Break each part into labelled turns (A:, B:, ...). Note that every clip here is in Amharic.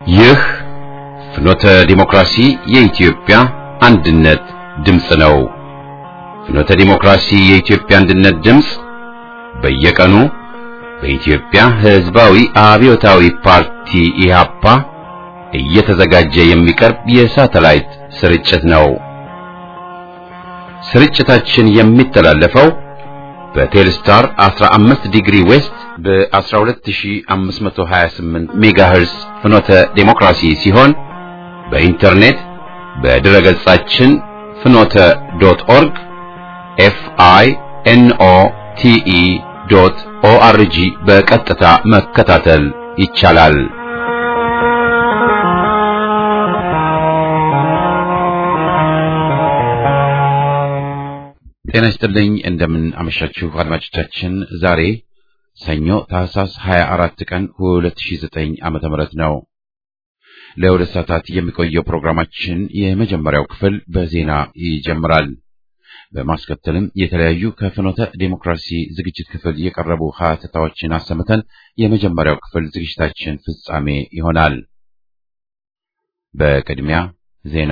A: ይህ ፍኖተ ዲሞክራሲ የኢትዮጵያ አንድነት ድምጽ ነው። ፍኖተ ዲሞክራሲ የኢትዮጵያ አንድነት ድምጽ በየቀኑ በኢትዮጵያ ሕዝባዊ አብዮታዊ ፓርቲ ኢህአፓ እየተዘጋጀ የሚቀርብ የሳተላይት ስርጭት ነው። ስርጭታችን የሚተላለፈው በቴልስታር 15 ዲግሪ ዌስት በ12528 ሜጋሄርስ ፍኖተ ዲሞክራሲ ሲሆን በኢንተርኔት በድረገጻችን fnote.org FINOTE.ORG በቀጥታ መከታተል ይቻላል። ጤና ይስጥልኝ፣ እንደምን አመሻችሁ አድማጮቻችን። ዛሬ ሰኞ ታህሳስ 24 ቀን 2009 ዓመተ ምህረት ነው። ለሁለት ሰዓታት የሚቆየው ፕሮግራማችን የመጀመሪያው ክፍል በዜና ይጀምራል። በማስከተልም የተለያዩ ከፍኖተ ዲሞክራሲ ዝግጅት ክፍል የቀረቡ ሀተታዎችን አሰምተን የመጀመሪያው ክፍል ዝግጅታችን ፍጻሜ ይሆናል። በቅድሚያ ዜና።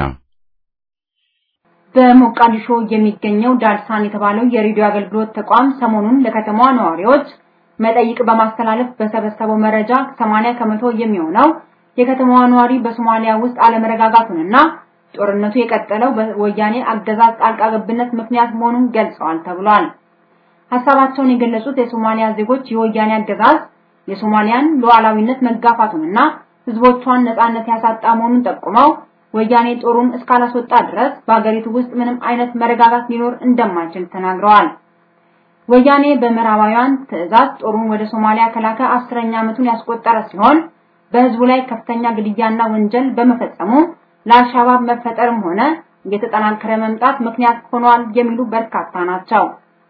B: በሞቃዲሾ የሚገኘው ዳልሳን የተባለው የሬዲዮ አገልግሎት ተቋም ሰሞኑን ለከተማዋ ነዋሪዎች መጠይቅ በማስተላለፍ በሰበሰበው መረጃ 80% የሚሆነው የከተማዋ ነዋሪ በሶማሊያ ውስጥ አለመረጋጋቱንና ጦርነቱ የቀጠለው በወያኔ አገዛዝ ጣልቃ ገብነት ምክንያት መሆኑን ገልጸዋል ተብሏል። ሐሳባቸውን የገለጹት የሶማሊያ ዜጎች የወያኔ አገዛዝ የሶማሊያን ሉዓላዊነት መጋፋቱንና ህዝቦቿን ነፃነት ያሳጣ መሆኑን ጠቁመው ወያኔ ጦሩን እስካላስወጣ ድረስ በአገሪቱ ውስጥ ምንም አይነት መረጋጋት ሊኖር እንደማይችል ተናግረዋል። ወያኔ በመራባውያን ትዕዛዝ ጦሩን ወደ ሶማሊያ ከላከ 10ኛ ዓመቱን ያስቆጠረ ሲሆን በህዝቡ ላይ ከፍተኛ ግድያና ወንጀል በመፈጸሙ ለአልሻባብ መፈጠርም ሆነ የተጠናከረ መምጣት ምክንያት ሆኗል የሚሉ በርካታ ናቸው።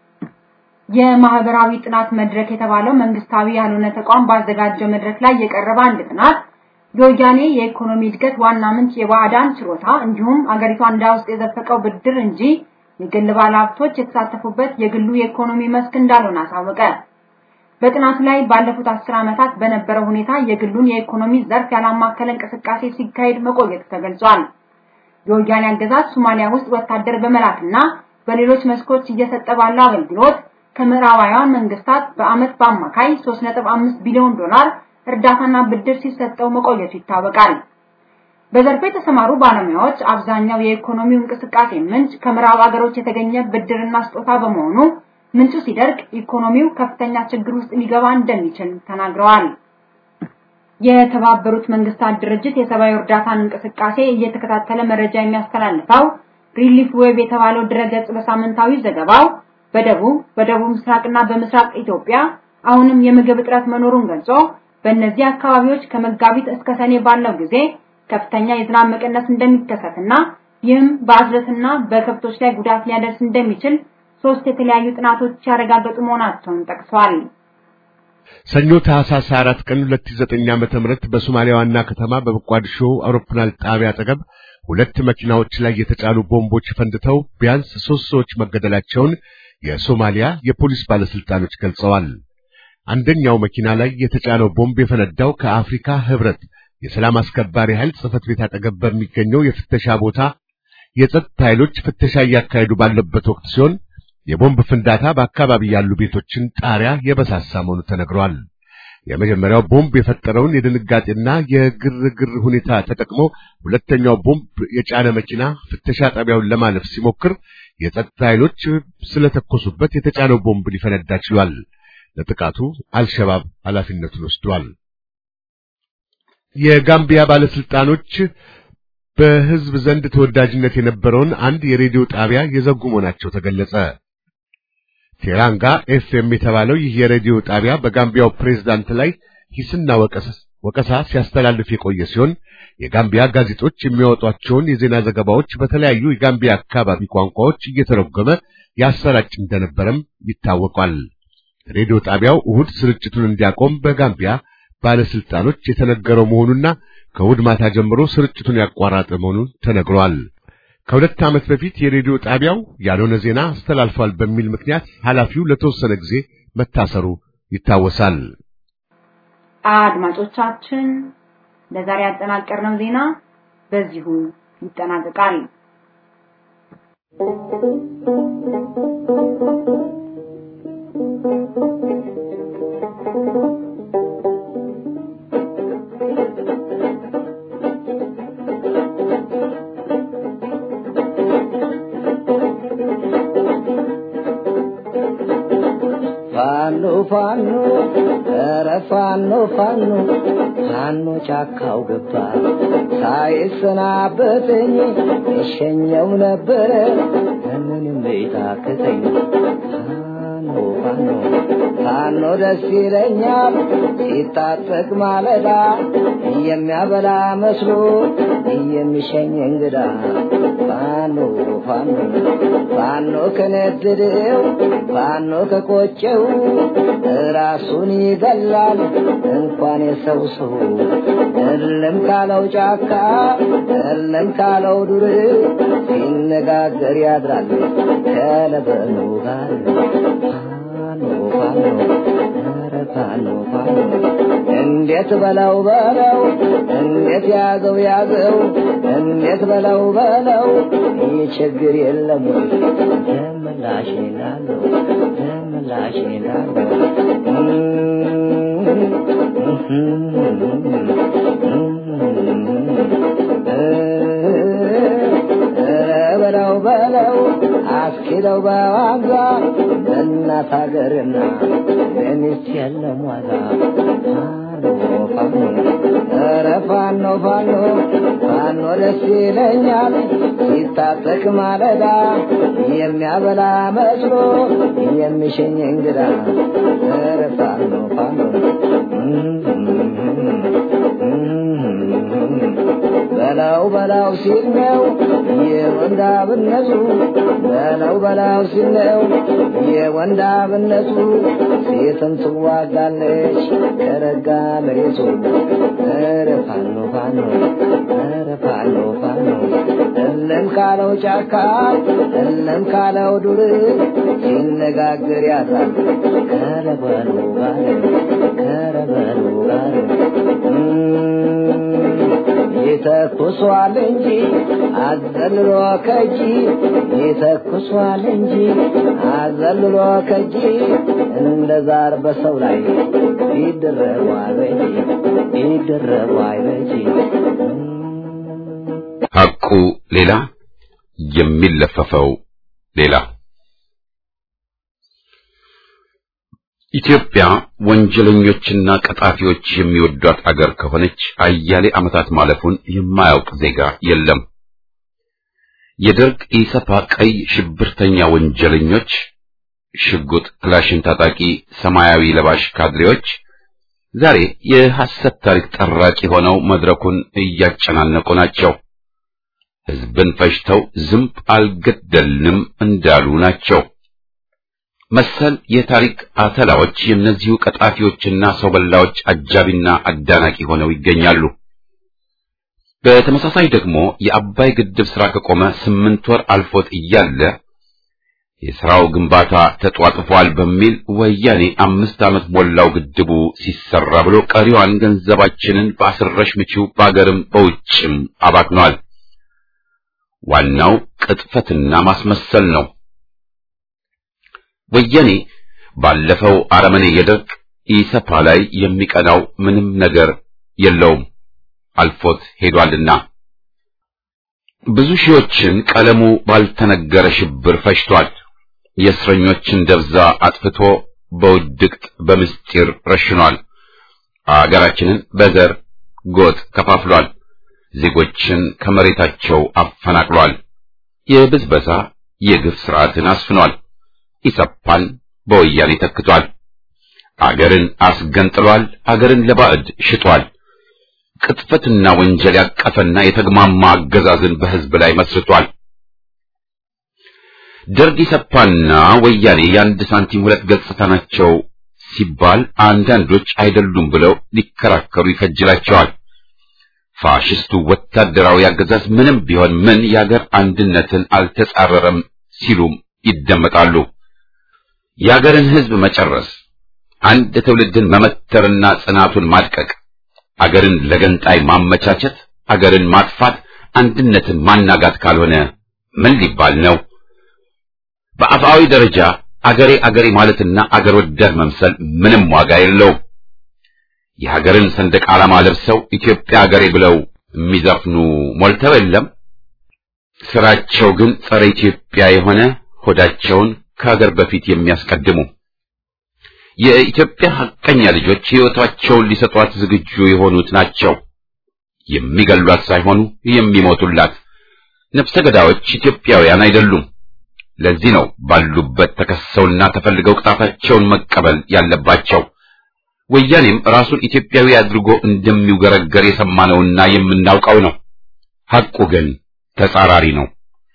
B: የማህበራዊ ጥናት መድረክ የተባለው መንግስታዊ ያልሆነ ተቋም ባዘጋጀው መድረክ ላይ የቀረበ አንድ ጥናት የወያኔ የኢኮኖሚ እድገት ዋና ምንጭ የባዕዳን ችሮታ እንዲሁም አገሪቷ እንዳውስጥ የዘፈቀው ብድር እንጂ የግል ባለሀብቶች የተሳተፉበት የግሉ የኢኮኖሚ መስክ እንዳልሆነ አሳወቀ። በጥናቱ ላይ ባለፉት 10 ዓመታት በነበረው ሁኔታ የግሉን የኢኮኖሚ ዘርፍ ያላማከለ እንቅስቃሴ ሲካሄድ መቆየቱ ተገልጿል። የወያኔ አገዛዝ ሶማሊያ ውስጥ ወታደር በመላክና በሌሎች መስኮች እየሰጠ ባለው አገልግሎት ከምዕራባውያን መንግስታት በአመት በአማካይ 3.5 ቢሊዮን ዶላር እርዳታና ብድር ሲሰጠው መቆየቱ ይታወቃል። በዘርፉ የተሰማሩ ባለሙያዎች አብዛኛው የኢኮኖሚው እንቅስቃሴ ምንጭ ከምዕራብ ሀገሮች የተገኘ ብድርና ስጦታ በመሆኑ ምንጩ ሲደርቅ ኢኮኖሚው ከፍተኛ ችግር ውስጥ ሊገባ እንደሚችል ተናግረዋል። የተባበሩት መንግስታት ድርጅት የሰብአዊ እርዳታን እንቅስቃሴ እየተከታተለ መረጃ የሚያስተላልፈው ሪሊፍ ዌብ የተባለው ድረገጽ በሳምንታዊ ዘገባው በደቡብ ምስራቅና በምስራቅ ኢትዮጵያ አሁንም የምግብ እጥረት መኖሩን ገልጾ በእነዚህ አካባቢዎች ከመጋቢት እስከ ሰኔ ባለው ጊዜ ከፍተኛ የዝናብ መቀነስ እንደሚከሰትና ይህም በአዝርዕትና በከብቶች ላይ ጉዳት ሊያደርስ እንደሚችል 3 የተለያዩ ጥናቶች ያረጋገጡ መሆናቸውን ጠቅሷል።
C: ሰኞ ታህሳስ 4 ቀን 2009 ዓመተ ምህረት በሶማሊያ ዋና ከተማ በሞቃዲሾ አውሮፕላን ጣቢያ አጠገብ 2 መኪናዎች ላይ የተጫኑ ቦምቦች ፈንድተው ቢያንስ 3 ሰዎች መገደላቸውን የሶማሊያ የፖሊስ ባለስልጣኖች ገልጸዋል። አንደኛው መኪና ላይ የተጫነው ቦምብ የፈነዳው ከአፍሪካ ህብረት የሰላም አስከባሪ ኃይል ጽሕፈት ቤት አጠገብ በሚገኘው የፍተሻ ቦታ የጸጥታ ኃይሎች ፍተሻ እያካሄዱ ባለበት ወቅት ሲሆን የቦምብ ፍንዳታ በአካባቢ ያሉ ቤቶችን ጣሪያ የበሳሳ መሆኑ ተነግሯል። የመጀመሪያው ቦምብ የፈጠረውን የድንጋጤና የግርግር ሁኔታ ተጠቅሞ ሁለተኛው ቦምብ የጫነ መኪና ፍተሻ ጣቢያውን ለማለፍ ሲሞክር የጸጥታ ኃይሎች ስለተኮሱበት የተጫነው ቦምብ ሊፈነዳ ችሏል። ለጥቃቱ አልሸባብ ኃላፊነቱን ወስዷል። የጋምቢያ ባለስልጣኖች በህዝብ ዘንድ ተወዳጅነት የነበረውን አንድ የሬዲዮ ጣቢያ የዘጉ መሆናቸው ተገለጸ። ቴራንጋ ኤፍኤም የተባለው ይህ የሬዲዮ ጣቢያ በጋምቢያው ፕሬዝዳንት ላይ ሂስና ወቀሳ ሲያስተላልፍ የቆየ ሲሆን የጋምቢያ ጋዜጦች የሚያወጧቸውን የዜና ዘገባዎች በተለያዩ የጋምቢያ አካባቢ ቋንቋዎች እየተረጎመ ያሰራጭ እንደነበረም ይታወቃል። ሬዲዮ ጣቢያው እሁድ ስርጭቱን እንዲያቆም በጋምቢያ ባለስልጣኖች የተነገረው መሆኑና ከእሁድ ማታ ጀምሮ ስርጭቱን ያቋረጠ መሆኑን ተነግሯል። ከ2 ዓመት በፊት የሬዲዮ ጣቢያው ያልሆነ ዜና አስተላልፏል በሚል ምክንያት ኃላፊው ለተወሰነ ጊዜ መታሰሩ ይታወሳል።
B: አድማጮቻችን ለዛሬ ያጠናቀርነው ዜና በዚሁ ይጠናቀቃል።
D: ፋኖ ኧረ ፋኖ ጫካው ገባ ሳይሰናበተኝ እሸኘው ነበር ምንም ቤታከተኝ ፋኖ ደስ ይለኛል ሲታጠቅ ማለዳ የሚያበላ መስሎ የሚሸኝ እንግዳ ፋኖ ከነደደው ፋኖ ከቆጨው ራሱን ይገላል እንኳን የሰው ሰው እልም ካለው ጫካ እልም ካለው ዱር ሲነጋገር ያድራል ከለበኑ ጋር ፋኖ እንዴት በለው እንዴት ያዘው እንዴት በለው ይህ ችግር የለም ወይ ደምላሽ ይላለው በለው አስኪለው በዋጋ በእናት ሀገርና በሚስት የለም ዋጋ ኧረ ፋኖ ደስ ይለኛል ሲታጠቅ ማለዳ የሚያበላ መስሎ የሚሸኝ እንግዳ ኧረ ፋኖ በላው ሲል ነው የወንዳብነቱ በላው ሲል ነው የወንዳብነቱ ሴትን ትዋጋለች ከረጋ መሬቱ ኧረ ፋኖ እልም ካለው ጫካ እልም ካለው ዱር ሲነጋገር ያድራል ከረበሉ ጋር ይተኩሷል እንጂ አዘልሎ ከጂ እንደ ዛር በሰው ላይ ይደረቡ አይበጂ
A: ሐቁ ሌላ የሚለፈፈው ሌላ። ኢትዮጵያ ወንጀለኞችና ቀጣፊዎች የሚወዷት አገር ከሆነች አያሌ ዓመታት ማለፉን የማያውቅ ዜጋ የለም። የደርግ ኢሰፓ ቀይ ሽብርተኛ ወንጀለኞች፣ ሽጉጥ ክላሽን ታጣቂ ሰማያዊ ለባሽ ካድሬዎች ዛሬ የሐሰት ታሪክ ጠራቂ ሆነው መድረኩን እያጨናነቁ ናቸው። ሕዝብን ፈጅተው ዝምብ አልገደልንም እንዳሉ ናቸው። መሰል የታሪክ አተላዎች የእነዚሁ ቀጣፊዎችና ሰው በላዎች አጃቢና አዳናቂ ሆነው ይገኛሉ። በተመሳሳይ ደግሞ የአባይ ግድብ ሥራ ከቆመ 8 ወር አልፎት እያለ የሥራው ግንባታ ተጧጥፏል በሚል ወያኔ 5 ዓመት ሞላው ግድቡ ሲሰራ ብሎ ቀሪዋን ገንዘባችንን በአስረሽ ምቺው በአገርም በውጭም አባክኗል። ዋናው ቅጥፈትና ማስመሰል ነው። ወያኔ ባለፈው አረመኔ የደርግ ኢሰፓ ላይ የሚቀናው ምንም ነገር የለውም፣ አልፎት ሄዷልና። ብዙ ሺዎችን ቀለሙ ባልተነገረ ሽብር ፈጅቷል። የእስረኞችን ደብዛ አጥፍቶ በውድቅት በምስጢር ረሽኗል። አገራችንን በዘር ጎጥ ከፋፍሏል። ዜጎችን ከመሬታቸው አፈናቅሏል። የብዝበዛ የግፍ ስርዓትን አስፍኗል። ኢሰፓን በወያኔ ተክቷል። አገርን አስገንጥሏል። አገርን ለባዕድ ሽጧል። ቅጥፈትና ወንጀል ያቀፈና የተግማማ አገዛዝን በሕዝብ ላይ መስርቷል። ደርግ ኢሰፓና ወያኔ የአንድ ሳንቲም ሁለት ገጽታ ናቸው ሲባል አንዳንዶች አይደሉም ብለው ሊከራከሩ ይከጅላቸዋል። ፋሽስቱ ወታደራዊ አገዛዝ ምንም ቢሆን ምን የአገር አንድነትን አልተጻረረም ሲሉም ይደመጣሉ። የአገርን ሕዝብ መጨረስ፣ አንድ ትውልድን መመተርና ጽናቱን ማድቀቅ፣ አገርን ለገንጣይ ማመቻቸት፣ አገርን ማጥፋት፣ አንድነትን ማናጋት ካልሆነ ምን ሊባል ነው? በአፍአዊ ደረጃ አገሬ አገሬ ማለትና አገር ወዳድ መምሰል ምንም ዋጋ የለውም። የሀገርን ሰንደቅ ዓላማ ለብሰው ኢትዮጵያ አገሬ ብለው የሚዘፍኑ ሞልተው የለም። ስራቸው ግን ጸረ ኢትዮጵያ የሆነ ሆዳቸውን ከሀገር በፊት የሚያስቀድሙ የኢትዮጵያ ሐቀኛ ልጆች ሕይወታቸውን ሊሰጧት ዝግጁ የሆኑት ናቸው። የሚገሏት ሳይሆኑ የሚሞቱላት። ነፍሰ ገዳዮች ኢትዮጵያውያን አይደሉም። ለዚህ ነው ባሉበት ተከሰውና ተፈልገው ቅጣታቸውን መቀበል ያለባቸው። ወያኔም ራሱን ኢትዮጵያዊ አድርጎ እንደሚውገረገር የሰማነውና የምናውቀው ነው። ሐቁ ግን ተጻራሪ ነው።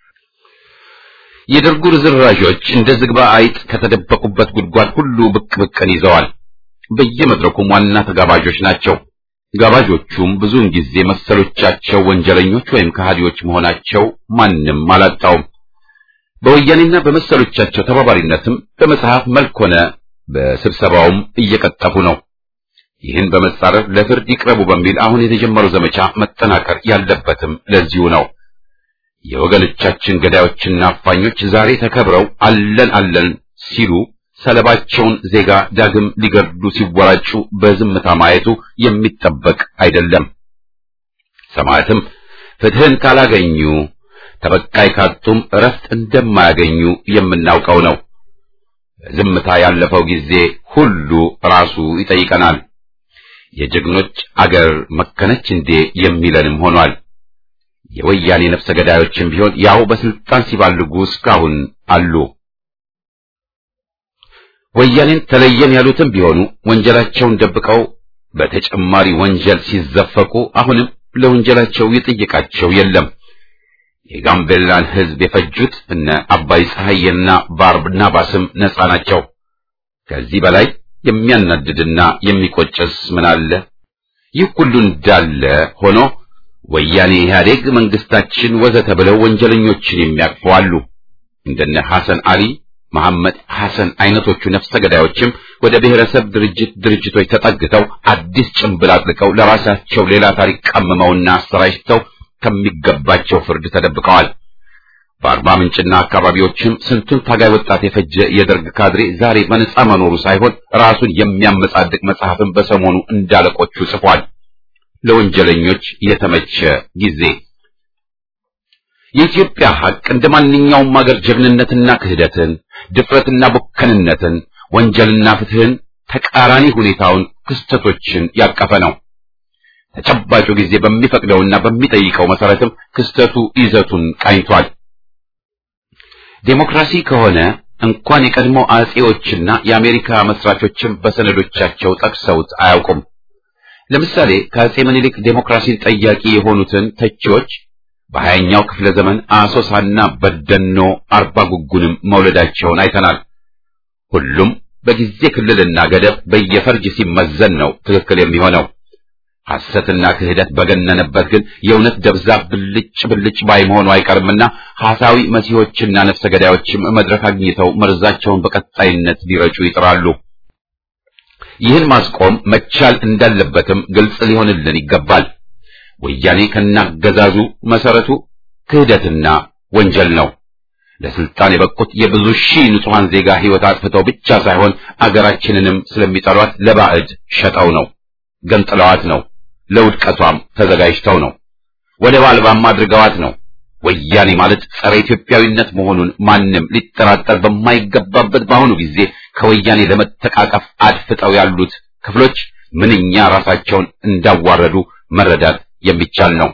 A: የደርጉ ርዝራዦች እንደ ዝግባ አይጥ ከተደበቁበት ጉድጓድ ሁሉ ብቅ ብቅን ይዘዋል። በየመድረኩም ዋና ተጋባዦች ናቸው። ጋባዦቹም ብዙውን ጊዜ መሰሎቻቸው ወንጀለኞች ወይም ከሃዲዎች መሆናቸው ማንም አላጣውም። በወያኔና በመሰሎቻቸው ተባባሪነትም በመጽሐፍ መልክ ሆነ በስብሰባውም እየቀጠፉ ነው። ይህን በመጻረር ለፍርድ ይቅረቡ በሚል አሁን የተጀመረው ዘመቻ መጠናከር ያለበትም ለዚሁ ነው። የወገኖቻችን ገዳዮችና አፋኞች ዛሬ ተከብረው አለን አለን ሲሉ ሰለባቸውን ዜጋ ዳግም ሊገድሉ ሲወራጩ በዝምታ ማየቱ የሚጠበቅ አይደለም። ሰማዕትም ፍትህን ካላገኙ ተበቃይ ካጡም እረፍት እንደማያገኙ የምናውቀው ነው። ዝምታ ያለፈው ጊዜ ሁሉ ራሱ ይጠይቀናል። የጀግኖች አገር መከነች እንዴ የሚለንም ሆኗል። የወያኔ ነፍሰ ገዳዮችም ቢሆን ያው በስልጣን ሲባልጉ እስካሁን አሉ። ወያኔን ተለየን ያሉትም ቢሆኑ ወንጀላቸውን ደብቀው በተጨማሪ ወንጀል ሲዘፈቁ አሁንም ለወንጀላቸው ይጠይቃቸው የለም። የጋምቤላን ሕዝብ የፈጁት እነ አባይ ፀሐይና ባርናባስም ነፃ ናቸው። ከዚህ በላይ የሚያናድድና የሚቆጨስ ምን አለ? ይህ ሁሉ እንዳለ ሆኖ ወያኔ ኢህአዴግ መንግስታችን ወዘተ ብለው ወንጀለኞችን የሚያቅፉ አሉ። እንደነ ሐሰን አሊ መሐመድ ሐሰን አይነቶቹ ነፍሰ ገዳዮችም ወደ ብሔረሰብ ድርጅቶች ተጠግተው አዲስ ጭንብል አጥልቀው ለራሳቸው ሌላ ታሪክ ቀምመውና አሰራጭተው ከሚገባቸው ፍርድ ተደብቀዋል። በአርባ ምንጭና አካባቢዎችም ስንቱን ታጋይ ወጣት የፈጀ የደርግ ካድሬ ዛሬ በነጻ መኖሩ ሳይሆን ራሱን የሚያመጻድቅ መጽሐፍን በሰሞኑ እንዳለቆቹ ጽፏል። ለወንጀለኞች የተመቸ ጊዜ። የኢትዮጵያ ሐቅ እንደ ማንኛውም ሀገር ጀግንነትና ክህደትን፣ ድፍረትና ቡከንነትን፣ ወንጀልና ፍትህን፣ ተቃራኒ ሁኔታውን፣ ክስተቶችን ያቀፈ ነው። ተጨባጩ ጊዜ በሚፈቅደውና በሚጠይቀው መሰረትም ክስተቱ ይዘቱን ቃኝቷል። ዴሞክራሲ ከሆነ እንኳን የቀድሞ አጼዎችና የአሜሪካ መስራቾችም በሰነዶቻቸው ጠቅሰውት አያውቁም። ለምሳሌ ከአጼ ምኒልክ ዴሞክራሲን ጠያቂ የሆኑትን ተቺዎች በ20ኛው ክፍለ ዘመን አሶሳና በደኖ አርባ ጉጉንም መውለዳቸውን አይተናል። ሁሉም በጊዜ ክልልና ገደብ በየፈርጅ ሲመዘን ነው ትክክል የሚሆነው። ሐሰትና ክህደት በገነነበት ግን የእውነት ደብዛ ብልጭ ባይ መሆኑ አይቀርምና ሐሳዊ መሲሖችና ነፍሰ ገዳዮችም መድረክ አግኝተው መርዛቸውን በቀጣይነት ሊረጩ ይጥራሉ። ይህን ማስቆም መቻል እንዳለበትም ግልጽ ሊሆንልን ይገባል። ወያኔ ከናገዛዙ መሰረቱ ክህደትና ወንጀል ነው። ለስልጣን የበቁት የብዙ ሺህ ንጹሃን ዜጋ ሕይወት አጥፍተው ብቻ ሳይሆን አገራችንንም ስለሚጠሏት ለባዕድ ሸጠው ነው፣ ገንጥለዋት ነው፣ ለውድቀቷም ተዘጋጅተው ነው፣ ወደብ አልባም አድርገዋት ነው። ወያኔ ማለት ጸረ ኢትዮጵያዊነት መሆኑን ማንም ሊጠራጠር በማይገባበት በአሁኑ ጊዜ ከወያኔ ለመተቃቀፍ አድፍጠው ያሉት ክፍሎች ምንኛ ራሳቸውን እንዳዋረዱ መረዳት የሚቻል ነው።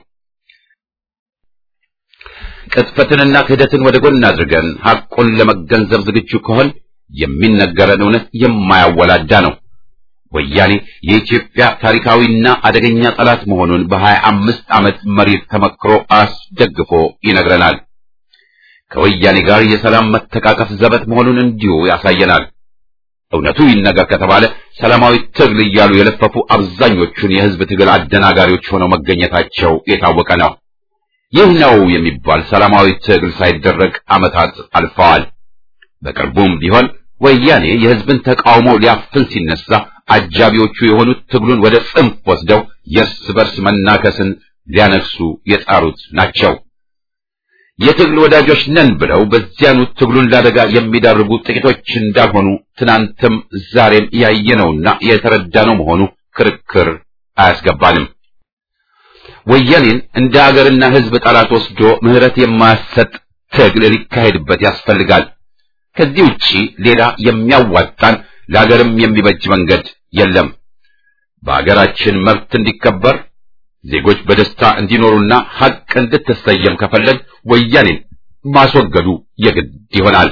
A: ቅጥፈትንና ክህደትን ወደ ጎን አድርገን ሐቁን ለመገንዘብ ዝግጁ ከሆን የሚነገረን እውነት የማያወላዳ ነው። ወያኔ የኢትዮጵያ ታሪካዊና አደገኛ ጠላት መሆኑን በ25 ዓመት መሪር ተመክሮ አስደግፎ ይነግረናል። ከወያኔ ጋር የሰላም መተቃቀፍ ዘበት መሆኑን እንዲሁ ያሳየናል። እውነቱ ይነገር ከተባለ ሰላማዊ ትግል እያሉ የለፈፉ አብዛኞቹን የህዝብ ትግል አደናጋሪዎች ሆነው መገኘታቸው የታወቀ ነው። ይህ ነው የሚባል ሰላማዊ ትግል ሳይደረግ ዓመታት አልፈዋል። በቅርቡም ቢሆን ወያኔ የህዝብን ተቃውሞ ሊያፍን ሲነሳ አጃቢዎቹ የሆኑት ትግሉን ወደ ጽንፍ ወስደው የእርስ በርስ መናከስን ሊያነግሱ የጣሩት ናቸው። የትግል ወዳጆች ነን ብለው በዚያኑ ትግሉን ላደጋ የሚዳርጉ ጥቂቶች እንዳልሆኑ ትናንትም ዛሬም ያየነውና የተረዳነው መሆኑ ክርክር አያስገባንም። ወያኔን እንደ አገርና ህዝብ ጠላት ወስዶ ምህረት የማያሰጥ ትግል ሊካሄድበት ያስፈልጋል። ከዚህ ውጪ ሌላ የሚያዋጣን ለአገርም የሚበጅ መንገድ የለም። በአገራችን መብት እንዲከበር ዜጎች በደስታ እንዲኖሩና ሀቅ እንድትሰየም ከፈለግ ወያኔን ማስወገዱ የግድ ይሆናል።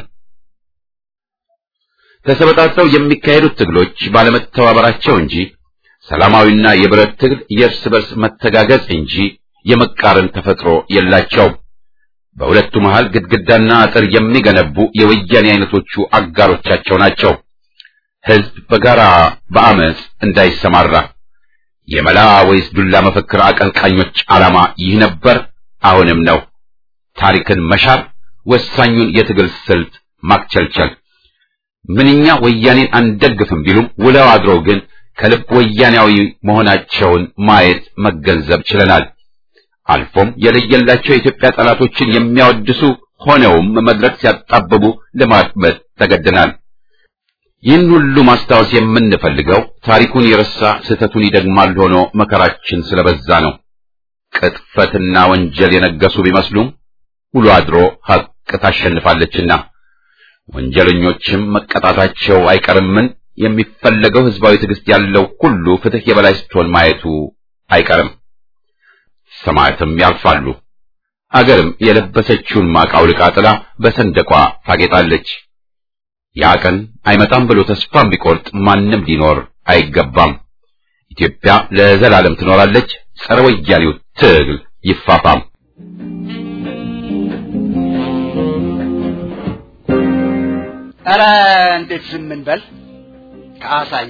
A: ተሰበጣጥረው የሚካሄዱት ትግሎች ባለመተባበራቸው እንጂ ሰላማዊና የብረት ትግል የእርስ በርስ መተጋገዝ እንጂ የመቃረን ተፈጥሮ የላቸውም። በሁለቱ መሃል ግድግዳና አጥር የሚገነቡ የወያኔ አይነቶቹ አጋሮቻቸው ናቸው። ህዝብ በጋራ በአመጽ እንዳይሰማራ የመላ ወይስ ዱላ መፈክር አቀንቃኞች ዓላማ ይህ ነበር፣ አሁንም ነው። ታሪክን መሻር፣ ወሳኙን የትግል ስልት ማክቸልቸል። ምንኛ ወያኔን አንደግፍም ቢሉም ውለው አድረው ግን ከልብ ወያኔያዊ መሆናቸውን ማየት መገንዘብ ችለናል። አልፎም የለየላቸው የኢትዮጵያ ጠላቶችን የሚያወድሱ ሆነውም መድረክ ሲያጣብቡ ለማድመጥ ተገደናል። ይህን ሁሉ ማስታወስ የምንፈልገው ታሪኩን የረሳ ስህተቱን ይደግማል ሆኖ መከራችን ስለበዛ ነው። ቅጥፈትና ወንጀል የነገሱ ቢመስሉም ውሎ አድሮ ሀቅ ታሸንፋለችና ወንጀለኞችም መቀጣታቸው አይቀርምን የሚፈለገው ህዝባዊ ትዕግስት ያለው ሁሉ ፍትህ የበላይ ስትሆን ማየቱ አይቀርም። ሰማያትም ያልፋሉ። አገርም የለበሰችውን ማቅ አውልቃ ጥላ በሰንደቋ ታጌጣለች። ያ ቀን አይመጣም ብሎ ተስፋ ቢቆርጥ ማንም ሊኖር አይገባም። ኢትዮጵያ ለዘላለም ትኖራለች። ጸረ ወያኔው ትግል ይፋፋም።
E: ኧረ እንዴት ዝም እንበል? ከአሳይ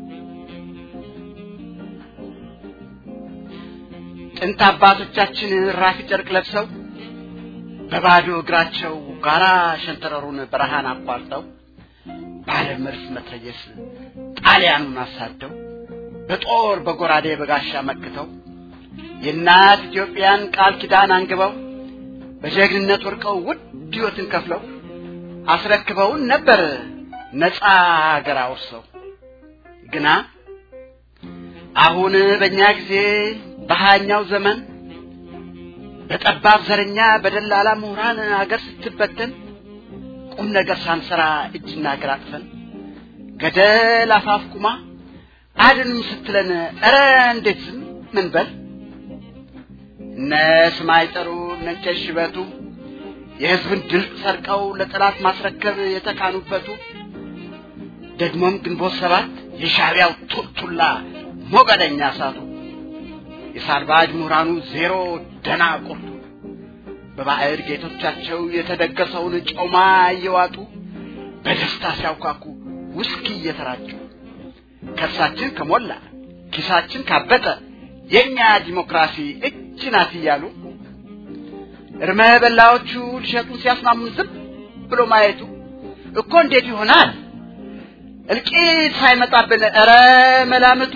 E: ጥንት አባቶቻችን ራፊ ጨርቅ ለብሰው በባዶ እግራቸው ጋራ ሸንተረሩን በረሃን አቋርጠው ባለ መርፍ መትረየስ ጣሊያኑን አሳደው በጦር በጎራዴ በጋሻ መክተው የእናት ኢትዮጵያን ቃል ኪዳን አንግበው በጀግንነት ወርቀው ውድ ሕይወትን ከፍለው አስረክበውን ነበር ነፃ አገር አውርሰው። ግና አሁን በእኛ ጊዜ በሃያኛው ዘመን በጠባብ ዘረኛ በደላላ ምሁራን አገር ስትበተን ቁም ነገር ሳንሰራ እጅና እግር አጥፈን ገደል አፋፍ ቁማ አድንም ስትለን ኧረ እንዴት ዝም እንበል? እነ ስማይ ጠሩ ነጨሽ በቱ የህዝብን ድል ሰርቀው ለጠላት ማስረከብ የተካኑበቱ ደግሞም ግንቦት ሰባት የሻዕቢያው ቱልቱላ ሞገደኛ ሳቱ የሳልባጅ ምሁራኑ ዜሮ ደና ቁርጡ በባዕድ ጌቶቻቸው የተደገሰውን ጮማ እየዋጡ በደስታ ሲያውካኩ ውስኪ እየተራጩ ከሳችን ከሞላ ኪሳችን ካበጠ የኛ ዲሞክራሲ እጅ ናት እያሉ እርመ በላዎቹ ሊሸጡን ሲያስማሙን ዝም ብሎ ማየቱ እኮ እንዴት ይሆናል? እልቂት ሳይመጣብን ኧረ መላመቱ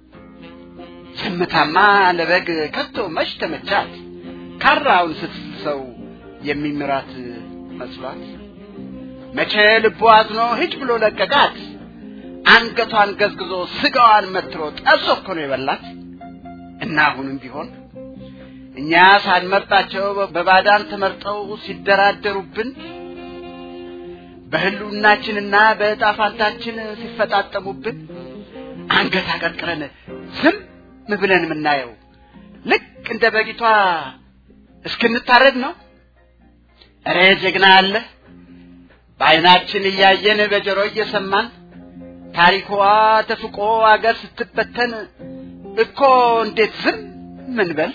E: ዝምታማ ለበግ ከቶ መች ተመቻት ካራውን ስትሰው የሚምራት መስሏት መቼ ልቡ አዝኖ ሂጅ ብሎ ለቀቃት አንገቷን ገዝግዞ ስጋዋን መትሮ ጠብሶ እኮ ነው የበላት። እና አሁንም ቢሆን እኛ ሳንመርጣቸው በባዳን ተመርጠው ሲደራደሩብን በህሉናችንና በጣፋንታችን ሲፈጣጠሙብን አንገት አቀርቅረን ዝም ብለን ምናየው ልክ እንደ በጊቷ እስክንታረድ ነው። እረ ጀግና አለ በአይናችን እያየን በጆሮ እየሰማን ታሪኳ ተፍቆ አገር ስትበተን እኮ እንዴት ዝም እንበል?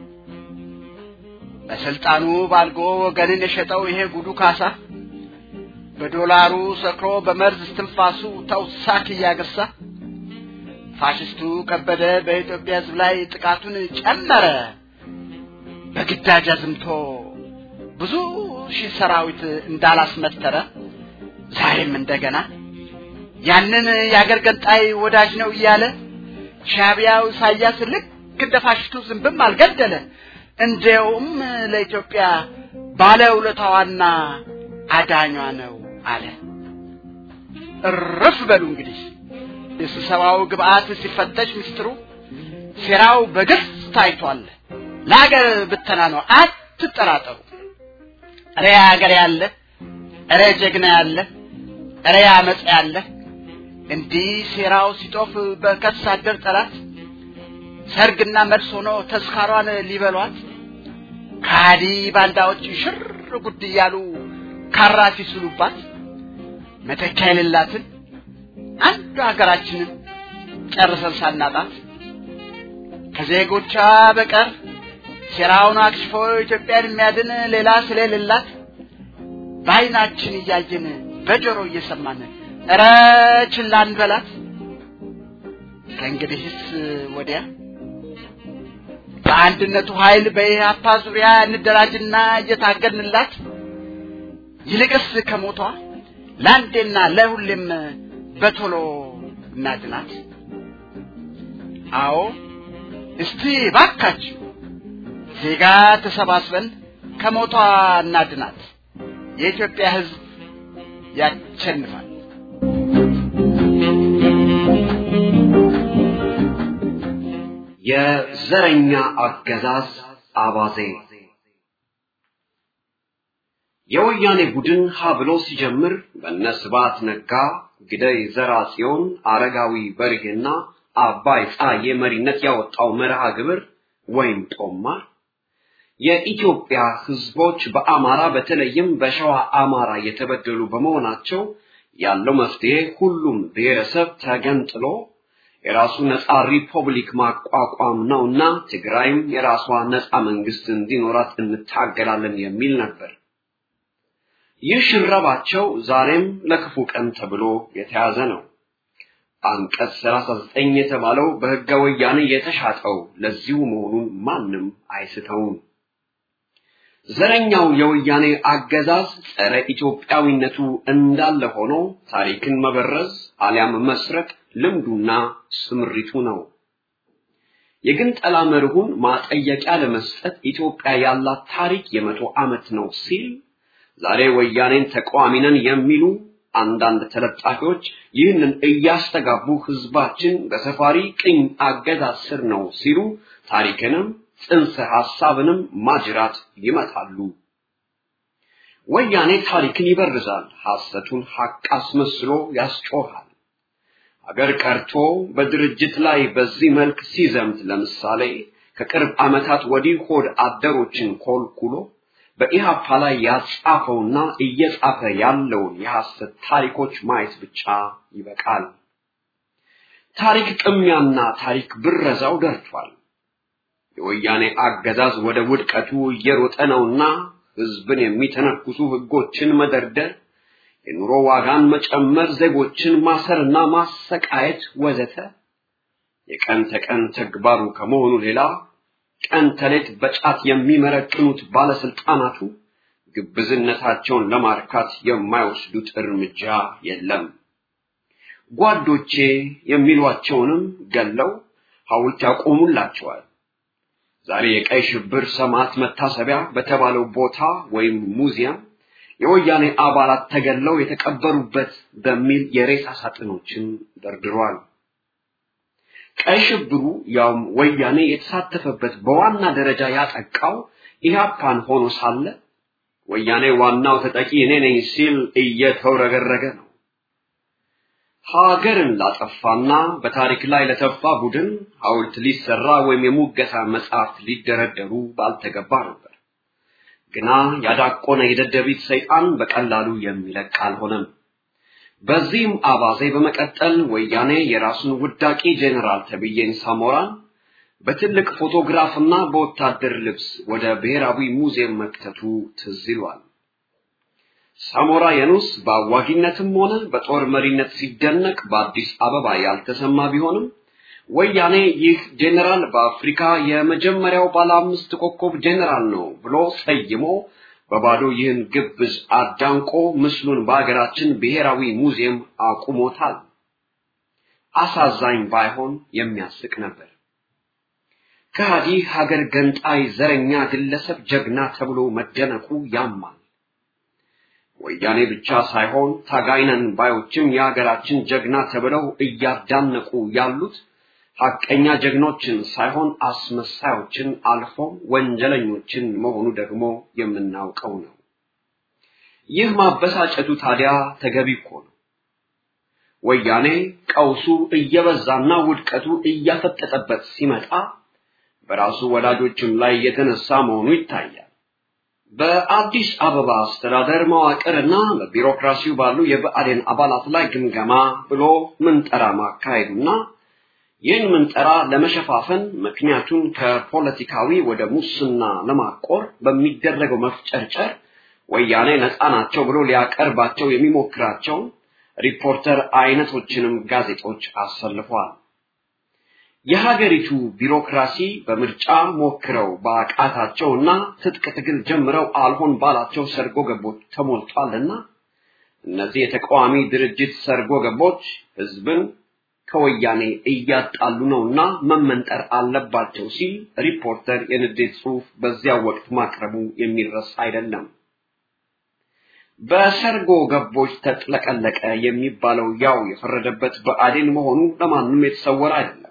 E: በስልጣኑ ባልጎ ወገንን የሸጠው ይሄ ጉዱ ካሳ በዶላሩ ሰክሮ በመርዝ እስትንፋሱ ተውሳክ ያገሳ ፋሽስቱ ከበደ በኢትዮጵያ ሕዝብ ላይ ጥቃቱን ጨመረ በግዳጅ አዝምቶ ብዙ ሺህ ሰራዊት እንዳላስመተረ ዛሬም እንደገና ያንን ያገር ገንጣይ ወዳጅ ነው እያለ ሻቢያው ኢሳያስ ልክ እንደፋሽቱ ዝምብም አልገደለ እንደውም ለኢትዮጵያ ባለውለታዋና አዳኟ ነው አለ። እርፍ በሉ እንግዲህ የስብሰባው ግብአት ሲፈተሽ ምስጥሩ ሴራው በግልጽ ታይቷል። ለሀገር ብተና ነው አትጠራጠሩ። እረ ሀገር ያለ እረ ጀግና ያለ እረ ያመጽ ያለ እንዲህ ሴራው ሲጦፍ በከሳደር ጠላት ሰርግና መልስ ሆኖ ተስካሯን ሊበሏት ካዲ ባንዳዎች ሽር ጉድ ያሉ ካራፊ ሲሉባት መተኪያ የሌላትን አንዱ ሀገራችንን ጨርሰን ሳናጣት ከዜጎቿ በቀር ሴራውን አክሽፎ ኢትዮጵያን የሚያድን ሌላ ስለሌላት ባይናችን እያየን በጆሮ እየሰማን እረ ችላ እንበላት። ከእንግዲህስ ወዲያ በአንድነቱ ኃይል በኢህአፓ ዙሪያ እንደራጅና እየታገልንላት ይልቅስ ከሞቷ ለአንዴና ለሁሌም በቶሎ እናድናት። አዎ እስቲ ባካችሁ ዜጋ ተሰባስበን ከሞቷ እናድናት። የኢትዮጵያ ሕዝብ ያሸንፋል።
F: የዘረኛ አገዛዝ አባዜ የወያኔ ቡድን ሀብሎ ሲጀምር በነስባት ነጋ፣ ግደይ ዘራጽዮን፣ አረጋዊ በርሄና አባይ ጻዬ መሪነት ያወጣው መርሃ ግብር ወይም ጦማር የኢትዮጵያ ህዝቦች በአማራ በተለይም በሸዋ አማራ የተበደሉ በመሆናቸው ያለው መፍትሄ ሁሉም ብሔረሰብ ተገንጥሎ የራሱ ነፃ ሪፐብሊክ ማቋቋም ነውና ትግራይም የራሷ ነፃ መንግስት እንዲኖራት እንታገላለን የሚል ነበር። ይህ ሽረባቸው ዛሬም ለክፉ ቀን ተብሎ የተያዘ ነው። አንቀጽ 39 የተባለው በህገ ወያኔ የተሻጠው ለዚሁ መሆኑን ማንም አይስተውም። ዘረኛው የወያኔ አገዛዝ ጸረ ኢትዮጵያዊነቱ እንዳለ ሆኖ ታሪክን መበረዝ አሊያም መስረቅ ልምዱና ስምሪቱ ነው። የግንጠላ መርሁን ማጠየቂያ ለመስጠት ኢትዮጵያ ያላት ታሪክ የ100 ዓመት ነው ሲል ዛሬ ወያኔን ተቃዋሚ ነን የሚሉ አንዳንድ ተለጣፊዎች ይህንን እያስተጋቡ ህዝባችን በሰፋሪ ቅኝ አገዛዝ ስር ነው ሲሉ ታሪክንም ጽንሰ ሐሳብንም ማጅራት ይመታሉ። ወያኔ ታሪክን ይበርዛል፣ ሐሰቱን ሐቅ አስመስሎ ያስጮሃል። አገር ቀርቶ በድርጅት ላይ በዚህ መልክ ሲዘምት ለምሳሌ ከቅርብ ዓመታት ወዲህ ሆድ አደሮችን ኮልኩሎ በኢሃፓ ላይ ያጻፈውና እየጻፈ ያለውን የሐሰት ታሪኮች ማየት ብቻ ይበቃል። ታሪክ ቅሚያና ታሪክ ብረዛው ደርቷል። የወያኔ አገዛዝ ወደ ውድቀቱ እየሮጠ ነውና ህዝብን የሚተነኩሱ ህጎችን መደርደር፣ የኑሮ ዋጋን መጨመር፣ ዜጎችን ማሰርና ማሰቃየት ወዘተ የቀን ተቀን ተግባሩ ከመሆኑ ሌላ ቀን ተሌት በጫት የሚመረቅኑት ባለስልጣናቱ ግብዝነታቸውን ለማርካት የማይወስዱት እርምጃ የለም። ጓዶቼ የሚሏቸውንም ገለው ሐውልት ያቆሙላቸዋል። ዛሬ የቀይ ሽብር ሰማዕት መታሰቢያ በተባለው ቦታ ወይም ሙዚየም የወያኔ አባላት ተገለው የተቀበሩበት በሚል የሬሳ ሳጥኖችን ደርድሯል። ቀይ ሽብሩ ያው ወያኔ የተሳተፈበት በዋና ደረጃ ያጠቃው ኢህአፓን ሆኖ ሳለ ወያኔ ዋናው ተጠቂ እኔ ነኝ ሲል እየተወረገረገ ነው። ሀገርን ላጠፋና በታሪክ ላይ ለተፋ ቡድን ሐውልት ሊሰራ ወይም የሙገሳ መጽሐፍት ሊደረደሩ ባልተገባ ነበር። ግና ያዳቆነ የደደቢት ሰይጣን በቀላሉ የሚለቅ አልሆነም። በዚህም አባዜ በመቀጠል ወያኔ የራሱን ውዳቂ ጄኔራል ተብዬን ሳሞራን በትልቅ ፎቶግራፍና በወታደር ልብስ ወደ ብሔራዊ ሙዚየም መክተቱ ትዝ ይሏል። ሳሞራ የኑስ በአዋጊነትም ሆነ በጦር መሪነት ሲደነቅ በአዲስ አበባ ያልተሰማ ቢሆንም ወያኔ ይህ ጄኔራል በአፍሪካ የመጀመሪያው ባለ 5 ኮከብ ጄኔራል ነው ብሎ ሰይሞ በባዶ ይህን ግብዝ አዳንቆ ምስሉን በአገራችን ብሔራዊ ሙዚየም አቁሞታል። አሳዛኝ ባይሆን የሚያስቅ ነበር። ከሃዲ ሀገር ገንጣይ ዘረኛ ግለሰብ ጀግና ተብሎ መደነቁ ያማል። ወያኔ ብቻ ሳይሆን ታጋይነን ባዮችም የሀገራችን ጀግና ተብለው እያዳነቁ ያሉት ሐቀኛ ጀግኖችን ሳይሆን አስመሳዮችን አልፎ ወንጀለኞችን መሆኑ ደግሞ የምናውቀው ነው። ይህ ማበሳጨቱ ታዲያ ተገቢ እኮ ነው። ወያኔ ቀውሱ እየበዛና ውድቀቱ እያፈጠጠበት ሲመጣ በራሱ ወዳጆችም ላይ የተነሳ መሆኑ ይታያል። በአዲስ አበባ አስተዳደር መዋቅርና በቢሮክራሲው ባሉ የብአዴን አባላት ላይ ግምገማ ብሎ ምንጠራ ማካሄዱና ይህን ምንጠራ ለመሸፋፈን ምክንያቱን ከፖለቲካዊ ወደ ሙስና ለማቆር በሚደረገው መፍጨርጨር ወያኔ ነፃ ናቸው ብሎ ሊያቀርባቸው የሚሞክራቸው ሪፖርተር አይነቶችንም ጋዜጦች አሰልፈዋል። የሀገሪቱ ቢሮክራሲ በምርጫ ሞክረው ባቃታቸውና ትጥቅ ትግል ጀምረው አልሆን ባላቸው ሰርጎ ገቦች ተሞልቷልና እነዚህ የተቃዋሚ ድርጅት ሰርጎ ገቦች ህዝብን ከወያኔ እያጣሉ ነውና መመንጠር አለባቸው ሲል ሪፖርተር የንዴት ጽሑፍ በዚያ ወቅት ማቅረቡ የሚረሳ አይደለም። በሰርጎ ገቦች ተጥለቀለቀ የሚባለው ያው የፈረደበት ብአዴን መሆኑ ለማንም የተሰወረ አይደለም።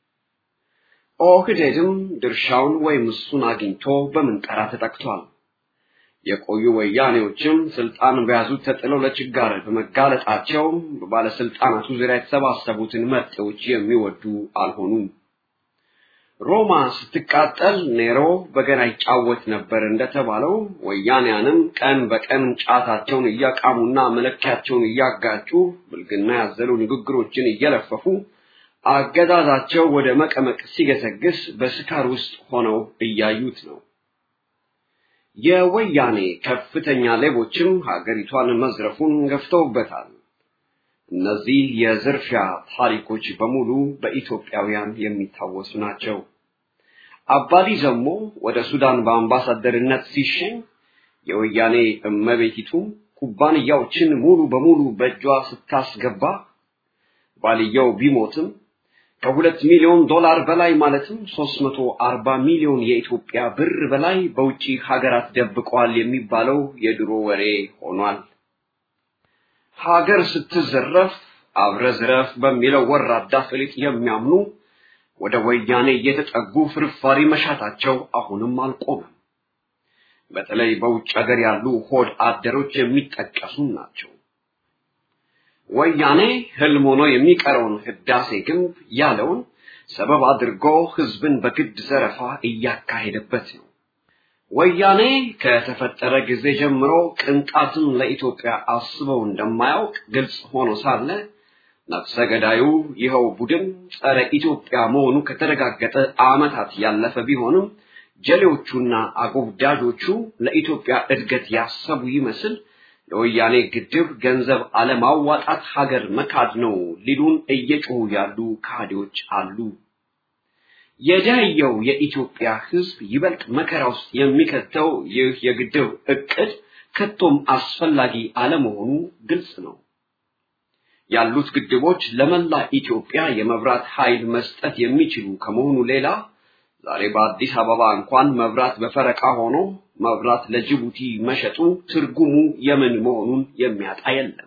F: ኦህዴድም ድርሻውን ወይም እሱን አግኝቶ በምንጠራ ተጠቅቷል። የቆዩ ወያኔዎችም ስልጣን በያዙት ተጥለው ለችጋር በመጋለጣቸው በባለስልጣናቱ ዙሪያ የተሰባሰቡትን መጤዎች የሚወዱ አልሆኑም። ሮማ ስትቃጠል ኔሮ በገና ይጫወት ነበር እንደተባለው ወያኔያንም ቀን በቀን ጫታቸውን እያቃሙና መለኪያቸውን እያጋጩ ብልግና ያዘሉ ንግግሮችን እየለፈፉ አገዛዛቸው ወደ መቀመቅ ሲገሰግስ በስካር ውስጥ ሆነው እያዩት ነው። የወያኔ ከፍተኛ ሌቦችም ሀገሪቷን መዝረፉን ገፍተውበታል። እነዚህ የዝርፊያ ታሪኮች በሙሉ በኢትዮጵያውያን የሚታወሱ ናቸው። አባዲ ዘሞ ወደ ሱዳን በአምባሳደርነት ሲሸኝ የወያኔ እመቤቲቱ ኩባንያዎችን ሙሉ በሙሉ በእጇ ስታስገባ ባልየው ቢሞትም ከ2 ሚሊዮን ዶላር በላይ ማለትም 340 ሚሊዮን የኢትዮጵያ ብር በላይ በውጪ ሀገራት ደብቀዋል የሚባለው የድሮ ወሬ ሆኗል። ሀገር ስትዘረፍ አብረዝረፍ በሚለው ወራዳ ፍሊጥ የሚያምኑ ወደ ወያኔ እየተጠጉ ፍርፋሪ መሻታቸው አሁንም አልቆመም። በተለይ በውጭ ሀገር ያሉ ሆድ አደሮች የሚጠቀሱ ናቸው። ወያኔ ህልም ሆኖ የሚቀረውን ህዳሴ ግንብ ያለውን ሰበብ አድርጎ ህዝብን በግድ ዘረፋ እያካሄደበት ነው። ወያኔ ከተፈጠረ ጊዜ ጀምሮ ቅንጣትን ለኢትዮጵያ አስበው እንደማያውቅ ግልጽ ሆኖ ሳለ ነፍሰ ገዳዩ ይኸው ቡድን ጸረ ኢትዮጵያ መሆኑ ከተረጋገጠ ዓመታት ያለፈ ቢሆንም ጀሌዎቹና አጎብዳጆቹ ለኢትዮጵያ እድገት ያሰቡ ይመስል ለወያኔ ግድብ ገንዘብ አለማዋጣት ሀገር መካድ ነው ሊሉን እየጮሁ ያሉ ካዲዎች አሉ። የዳየው የኢትዮጵያ ህዝብ ይበልጥ መከራ ውስጥ የሚከተው ይህ የግድብ እቅድ ከቶም አስፈላጊ አለመሆኑ ግልጽ ነው። ያሉት ግድቦች ለመላ ኢትዮጵያ የመብራት ኃይል መስጠት የሚችሉ ከመሆኑ ሌላ ዛሬ በአዲስ አበባ እንኳን መብራት በፈረቃ ሆኖ መብራት ለጅቡቲ መሸጡ ትርጉሙ የምን መሆኑን የሚያጣ የለም።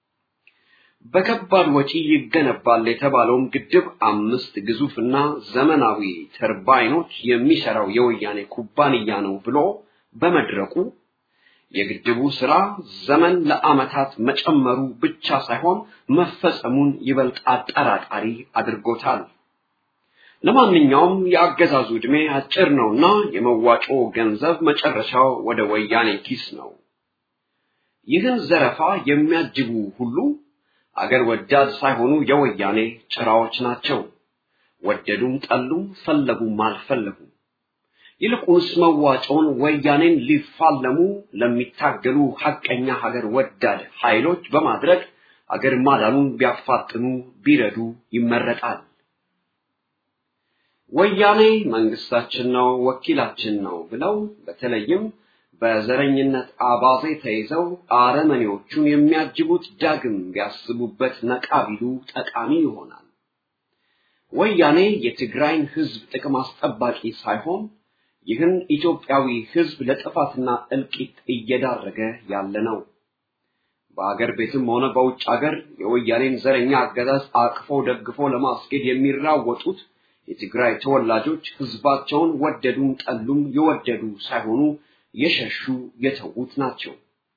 F: በከባድ ወጪ ይገነባል የተባለውም ግድብ 5 ግዙፍና ዘመናዊ ተርባይኖች የሚሰራው የወያኔ ኩባንያ ነው ብሎ በመድረቁ የግድቡ ስራ ዘመን ለዓመታት መጨመሩ ብቻ ሳይሆን መፈጸሙን ይበልጥ አጠራጣሪ አድርጎታል። ለማንኛውም የአገዛዙ ዕድሜ አጭር ነውና የመዋጮ ገንዘብ መጨረሻው ወደ ወያኔ ኪስ ነው። ይህን ዘረፋ የሚያጅቡ ሁሉ አገር ወዳድ ሳይሆኑ የወያኔ ጭራዎች ናቸው። ወደዱም ጠሉም ፈለጉም አልፈለጉም። ይልቁንስ መዋጮውን ወያኔን ሊፋለሙ ለሚታገሉ ሐቀኛ ሀገር ወዳድ ኃይሎች በማድረግ አገር ማዳኑን ቢያፋጥኑ ቢረዱ ይመረጣል። ወያኔ መንግስታችን ነው ወኪላችን ነው ብለው በተለይም በዘረኝነት አባዜ ተይዘው አረመኔዎቹን የሚያጅቡት ዳግም ቢያስቡበት ነቃ ቢሉ ጠቃሚ ይሆናል። ወያኔ የትግራይን ህዝብ ጥቅም አስጠባቂ ሳይሆን ይህን ኢትዮጵያዊ ህዝብ ለጥፋትና እልቂት እየዳረገ ያለ ነው። በአገር ቤትም ሆነ በውጭ ሀገር የወያኔን ዘረኛ አገዛዝ አቅፎ ደግፎ ለማስኬድ የሚራወጡት የትግራይ ተወላጆች ህዝባቸውን ወደዱም ጠሉም የወደዱ ሳይሆኑ የሸሹ የተዉት ናቸው።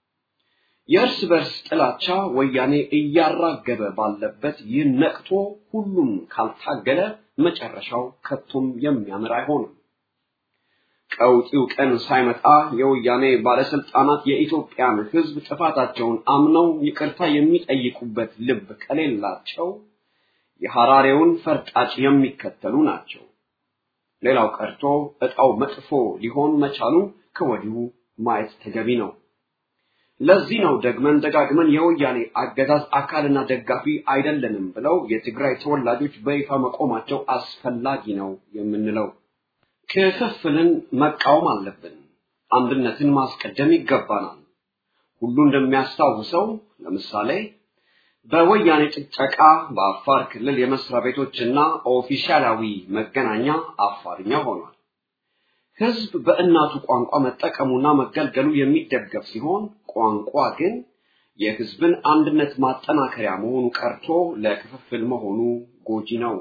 F: የእርስ በርስ ጥላቻ ወያኔ እያራገበ ባለበት ይህን ነቅቶ ሁሉም ካልታገለ መጨረሻው ከቶም የሚያምር አይሆንም። ቀውጢው ቀን ሳይመጣ የወያኔ ባለስልጣናት የኢትዮጵያን ህዝብ ጥፋታቸውን አምነው ይቅርታ የሚጠይቁበት ልብ ከሌላቸው የሐራሬውን ፈርጣጭ የሚከተሉ ናቸው። ሌላው ቀርቶ እጣው መጥፎ ሊሆን መቻሉ ከወዲሁ ማየት ተገቢ ነው። ለዚህ ነው ደጋግመን የወያኔ አገዛዝ አካልና ደጋፊ አይደለንም ብለው የትግራይ ተወላጆች በይፋ መቆማቸው አስፈላጊ ነው የምንለው። ክፍፍልን መቃወም አለብን። አንድነትን ማስቀደም ይገባናል። ሁሉ እንደሚያስታውሰው ለምሳሌ በወያኔ ጭፍጨቃ በአፋር ክልል የመስሪያ ቤቶችና ኦፊሻላዊ መገናኛ አፋርኛ ሆኗል። ህዝብ በእናቱ ቋንቋ መጠቀሙና መገልገሉ የሚደገፍ ሲሆን ቋንቋ ግን የህዝብን አንድነት ማጠናከሪያ መሆኑ ቀርቶ ለክፍፍል መሆኑ ጎጂ ነው።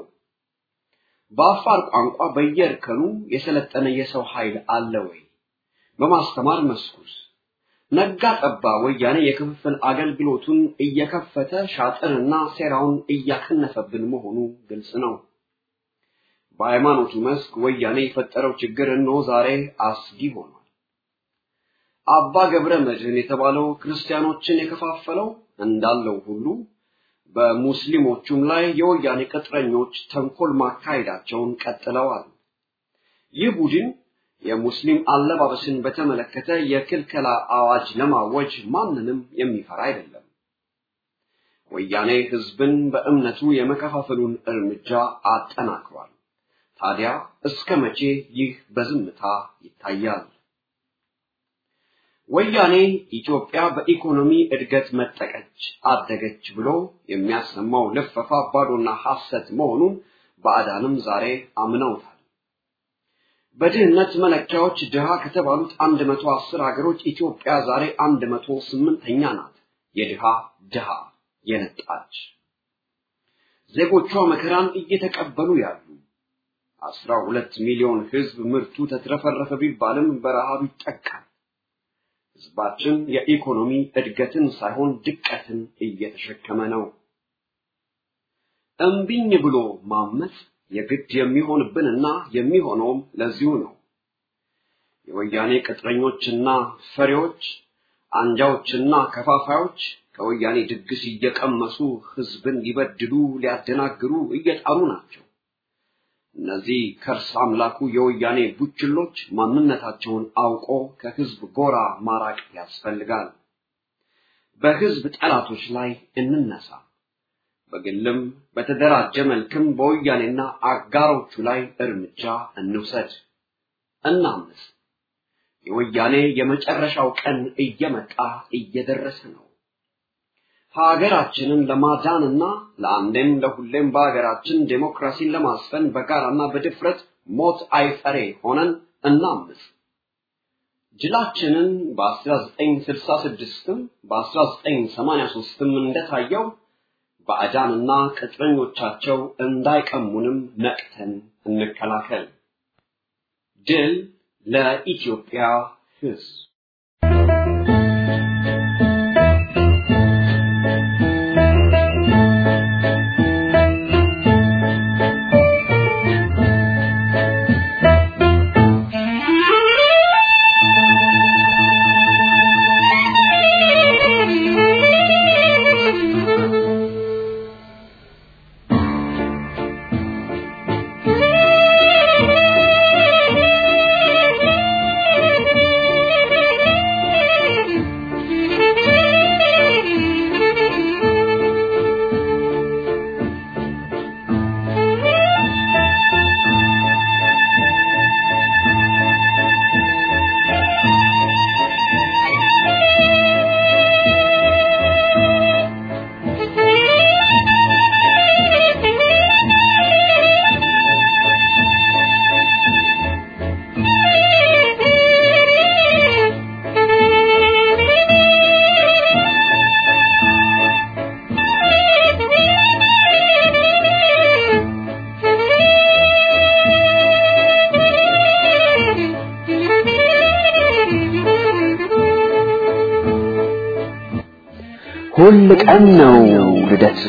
F: በአፋር ቋንቋ በየእርከኑ የሰለጠነ የሰው ኃይል አለ ወይ? በማስተማር መስኩስ ነጋ ጠባ ወያኔ የክፍፍል አገልግሎቱን እየከፈተ ሻጥርና ሴራውን እያከነፈብን መሆኑ ግልጽ ነው። በሃይማኖቱ መስክ ወያኔ የፈጠረው ችግር እነሆ ዛሬ አስጊ ሆኗል። አባ ገብረ መድኅን የተባለው ክርስቲያኖችን የከፋፈለው እንዳለው ሁሉ በሙስሊሞቹም ላይ የወያኔ ቅጥረኞች ተንኮል ማካሄዳቸውን ቀጥለዋል። ይህ ቡድን የሙስሊም አለባበስን በተመለከተ የክልከላ አዋጅ ለማወጅ ማንንም የሚፈራ አይደለም። ወያኔ ህዝብን በእምነቱ የመከፋፈሉን እርምጃ አጠናክሯል። ታዲያ እስከ መቼ ይህ በዝምታ ይታያል? ወያኔ ኢትዮጵያ በኢኮኖሚ እድገት መጠቀች አደገች ብሎ የሚያሰማው ልፈፋ ባዶና ሐሰት መሆኑን ባዕዳንም ዛሬ አምነውታል። በድህነት መለኪያዎች ድሃ ከተባሉት 110 ሀገሮች ኢትዮጵያ ዛሬ 108ኛ ናት። የድሃ ድሃ የነጣች ዜጎቿ መከራን እየተቀበሉ ያሉ 12 ሚሊዮን ህዝብ ምርቱ ተትረፈረፈ ቢባልም በረሃብ ይጠቃል። ህዝባችን የኢኮኖሚ እድገትን ሳይሆን ድቀትን እየተሸከመ ነው። እምቢኝ ብሎ ማመጽ የግድ የሚሆንብንና የሚሆነውም ለዚሁ ነው። የወያኔ ቅጥረኞችና ፈሪዎች አንጃዎችና ከፋፋዮች ከወያኔ ድግስ እየቀመሱ ህዝብን ሊበድሉ ሊያደናግሩ እየጣሩ ናቸው። እነዚህ ከርስ አምላኩ የወያኔ ቡችሎች ማንነታቸውን አውቆ ከህዝብ ጎራ ማራቅ ያስፈልጋል። በህዝብ ጠላቶች ላይ እንነሳ። በግልም በተደራጀ መልክም በወያኔና አጋሮቹ ላይ እርምጃ እንውሰድ። እናምስ። የወያኔ የመጨረሻው ቀን እየመጣ እየደረሰ ነው። ሀገራችንን ለማዳንና ለአንዴም ለሁሌም በሀገራችን ዴሞክራሲን ለማስፈን በጋራና በድፍረት ሞት አይፈሬ ሆነን እናምስ። ጅላችንን በ1966ም በ1983ም እንደታየው ባዕዳንና ቅጥረኞቻቸው እንዳይቀሙንም ነቅተን እንከላከል። ድል ለኢትዮጵያ ሕዝብ! ሁል ቀን ነው ልደት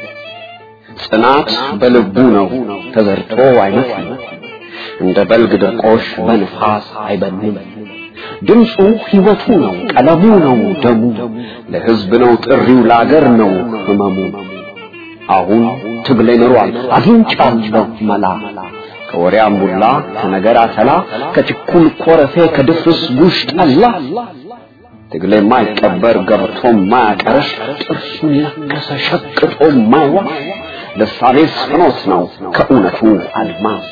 F: ጽናት በልቡ ነው ተዘርቶ አይመጣም እንደ በልግ ድርቆሽ በንፋስ አይበንም ድምፁ ህይወቱ ነው ቀለሙ ነው ደሙ ለህዝብ ነው ጥሪው ለአገር ነው ህመሙ አሁን ትግል ይኖራል አግኝቻለሁ መላ ከወሪያም ሁላ ከነገር አሰላ ከችኩል ኮረፌ ከድፍርስ ጉሽ ጠላ ትግል የማይቀበር ገብቶ ማያቀርስ ጥርሱን ያከሰ ሸቅጦ ማይዋሽ ለሳሌስ ፍኖት ነው ከእውነቱ አልማዝ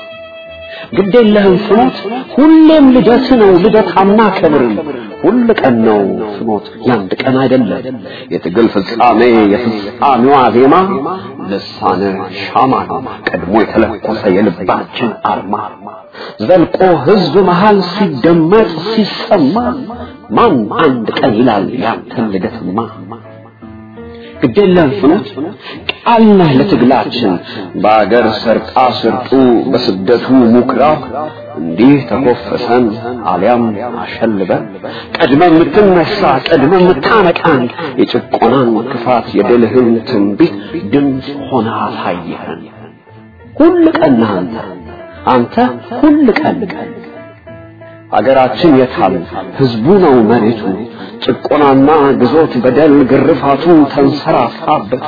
F: ግዴለህም ፍኖት ሁሌም ልደት ነው ልደታና ከብርም ሁሉ ቀን ነው ፍኖት ያንድ ቀን አይደለም የትግል ፍጻሜ የፍጻሜው አዜማ ለሳነ ሻማ ነው ቀድሞ የተለኮሰ የልባችን አርማ ዘልቆ ህዝብ መሃል ሲደመጥ ሲሰማ ማን አንድ ቀን ይላል ያንተን ልደትማ ግዴለህም ፍኖት ቃልና ለትግላችን በአገር ሰርቃ ስርጡ በስደቱ ሙክራብ እንዲህ ተኮፈሰን አሊያም አሸልበን ቀድመን ምትነሳ ቀድመን ምታነቃን የጭቆናን ክፋት የድልህን ትንቢት ድምፅ ሆነ አሳየህን ሁሉ ቀን አንተ ሁሉ ቀን አገራችን የታል ህዝቡ ነው መሬቱ ጭቆናና ግዞት በደል ግርፋቱ ተንሰራፋበቱ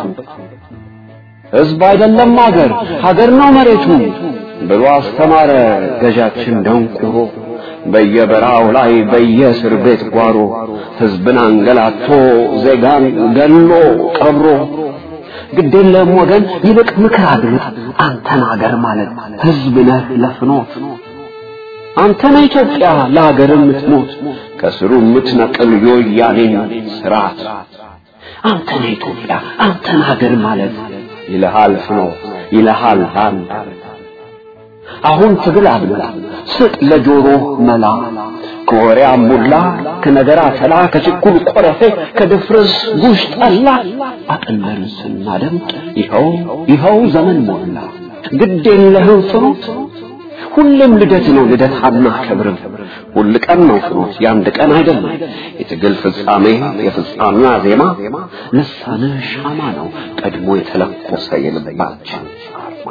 F: ህዝብ አይደለም ሀገር ነው መሬቱ ብሎ አስተማረ ገዣችን ደንቁሮ በየበራው ላይ በየእስር ቤት ጓሮ ህዝብን አንገላቶ ዜጋን ገሎ ቀብሮ ግዴለም ወገን ይልቅ ምክር አድምጥ አንተን ሀገር ማለት ህዝብ ነህ ለፍኖት አንተን ኢትዮጵያ ለሀገር የምትሞት ከስሩ የምትነቅል የወያኔን ስርዓት አንተን ኢትዮጵያ አንተን ሀገር ማለት ይልሃል ፍኖት ይልሃል አንተ አሁን ትግል አብላ ስጥ ለጆሮ መላ ኮሪያ ሙላ ከነገራ ተላ ከችኩል ቆረፈ ከድፍርስ ጉሽ ጠላ አጥለን ስናደምጥ ይኸው ዘመን ሞላ ግዴለህም ፍኖት ሁሉም ልደት ነው ልደታና ከብርም ሁሉ ቀን ነው ፍኖት ያንድ ቀን አይደለም የትግል ፍጻሜ የፍጻሜው ዜማ ለሳነ ሻማ ነው ቀድሞ የተለኮሰ የልባችን አርማ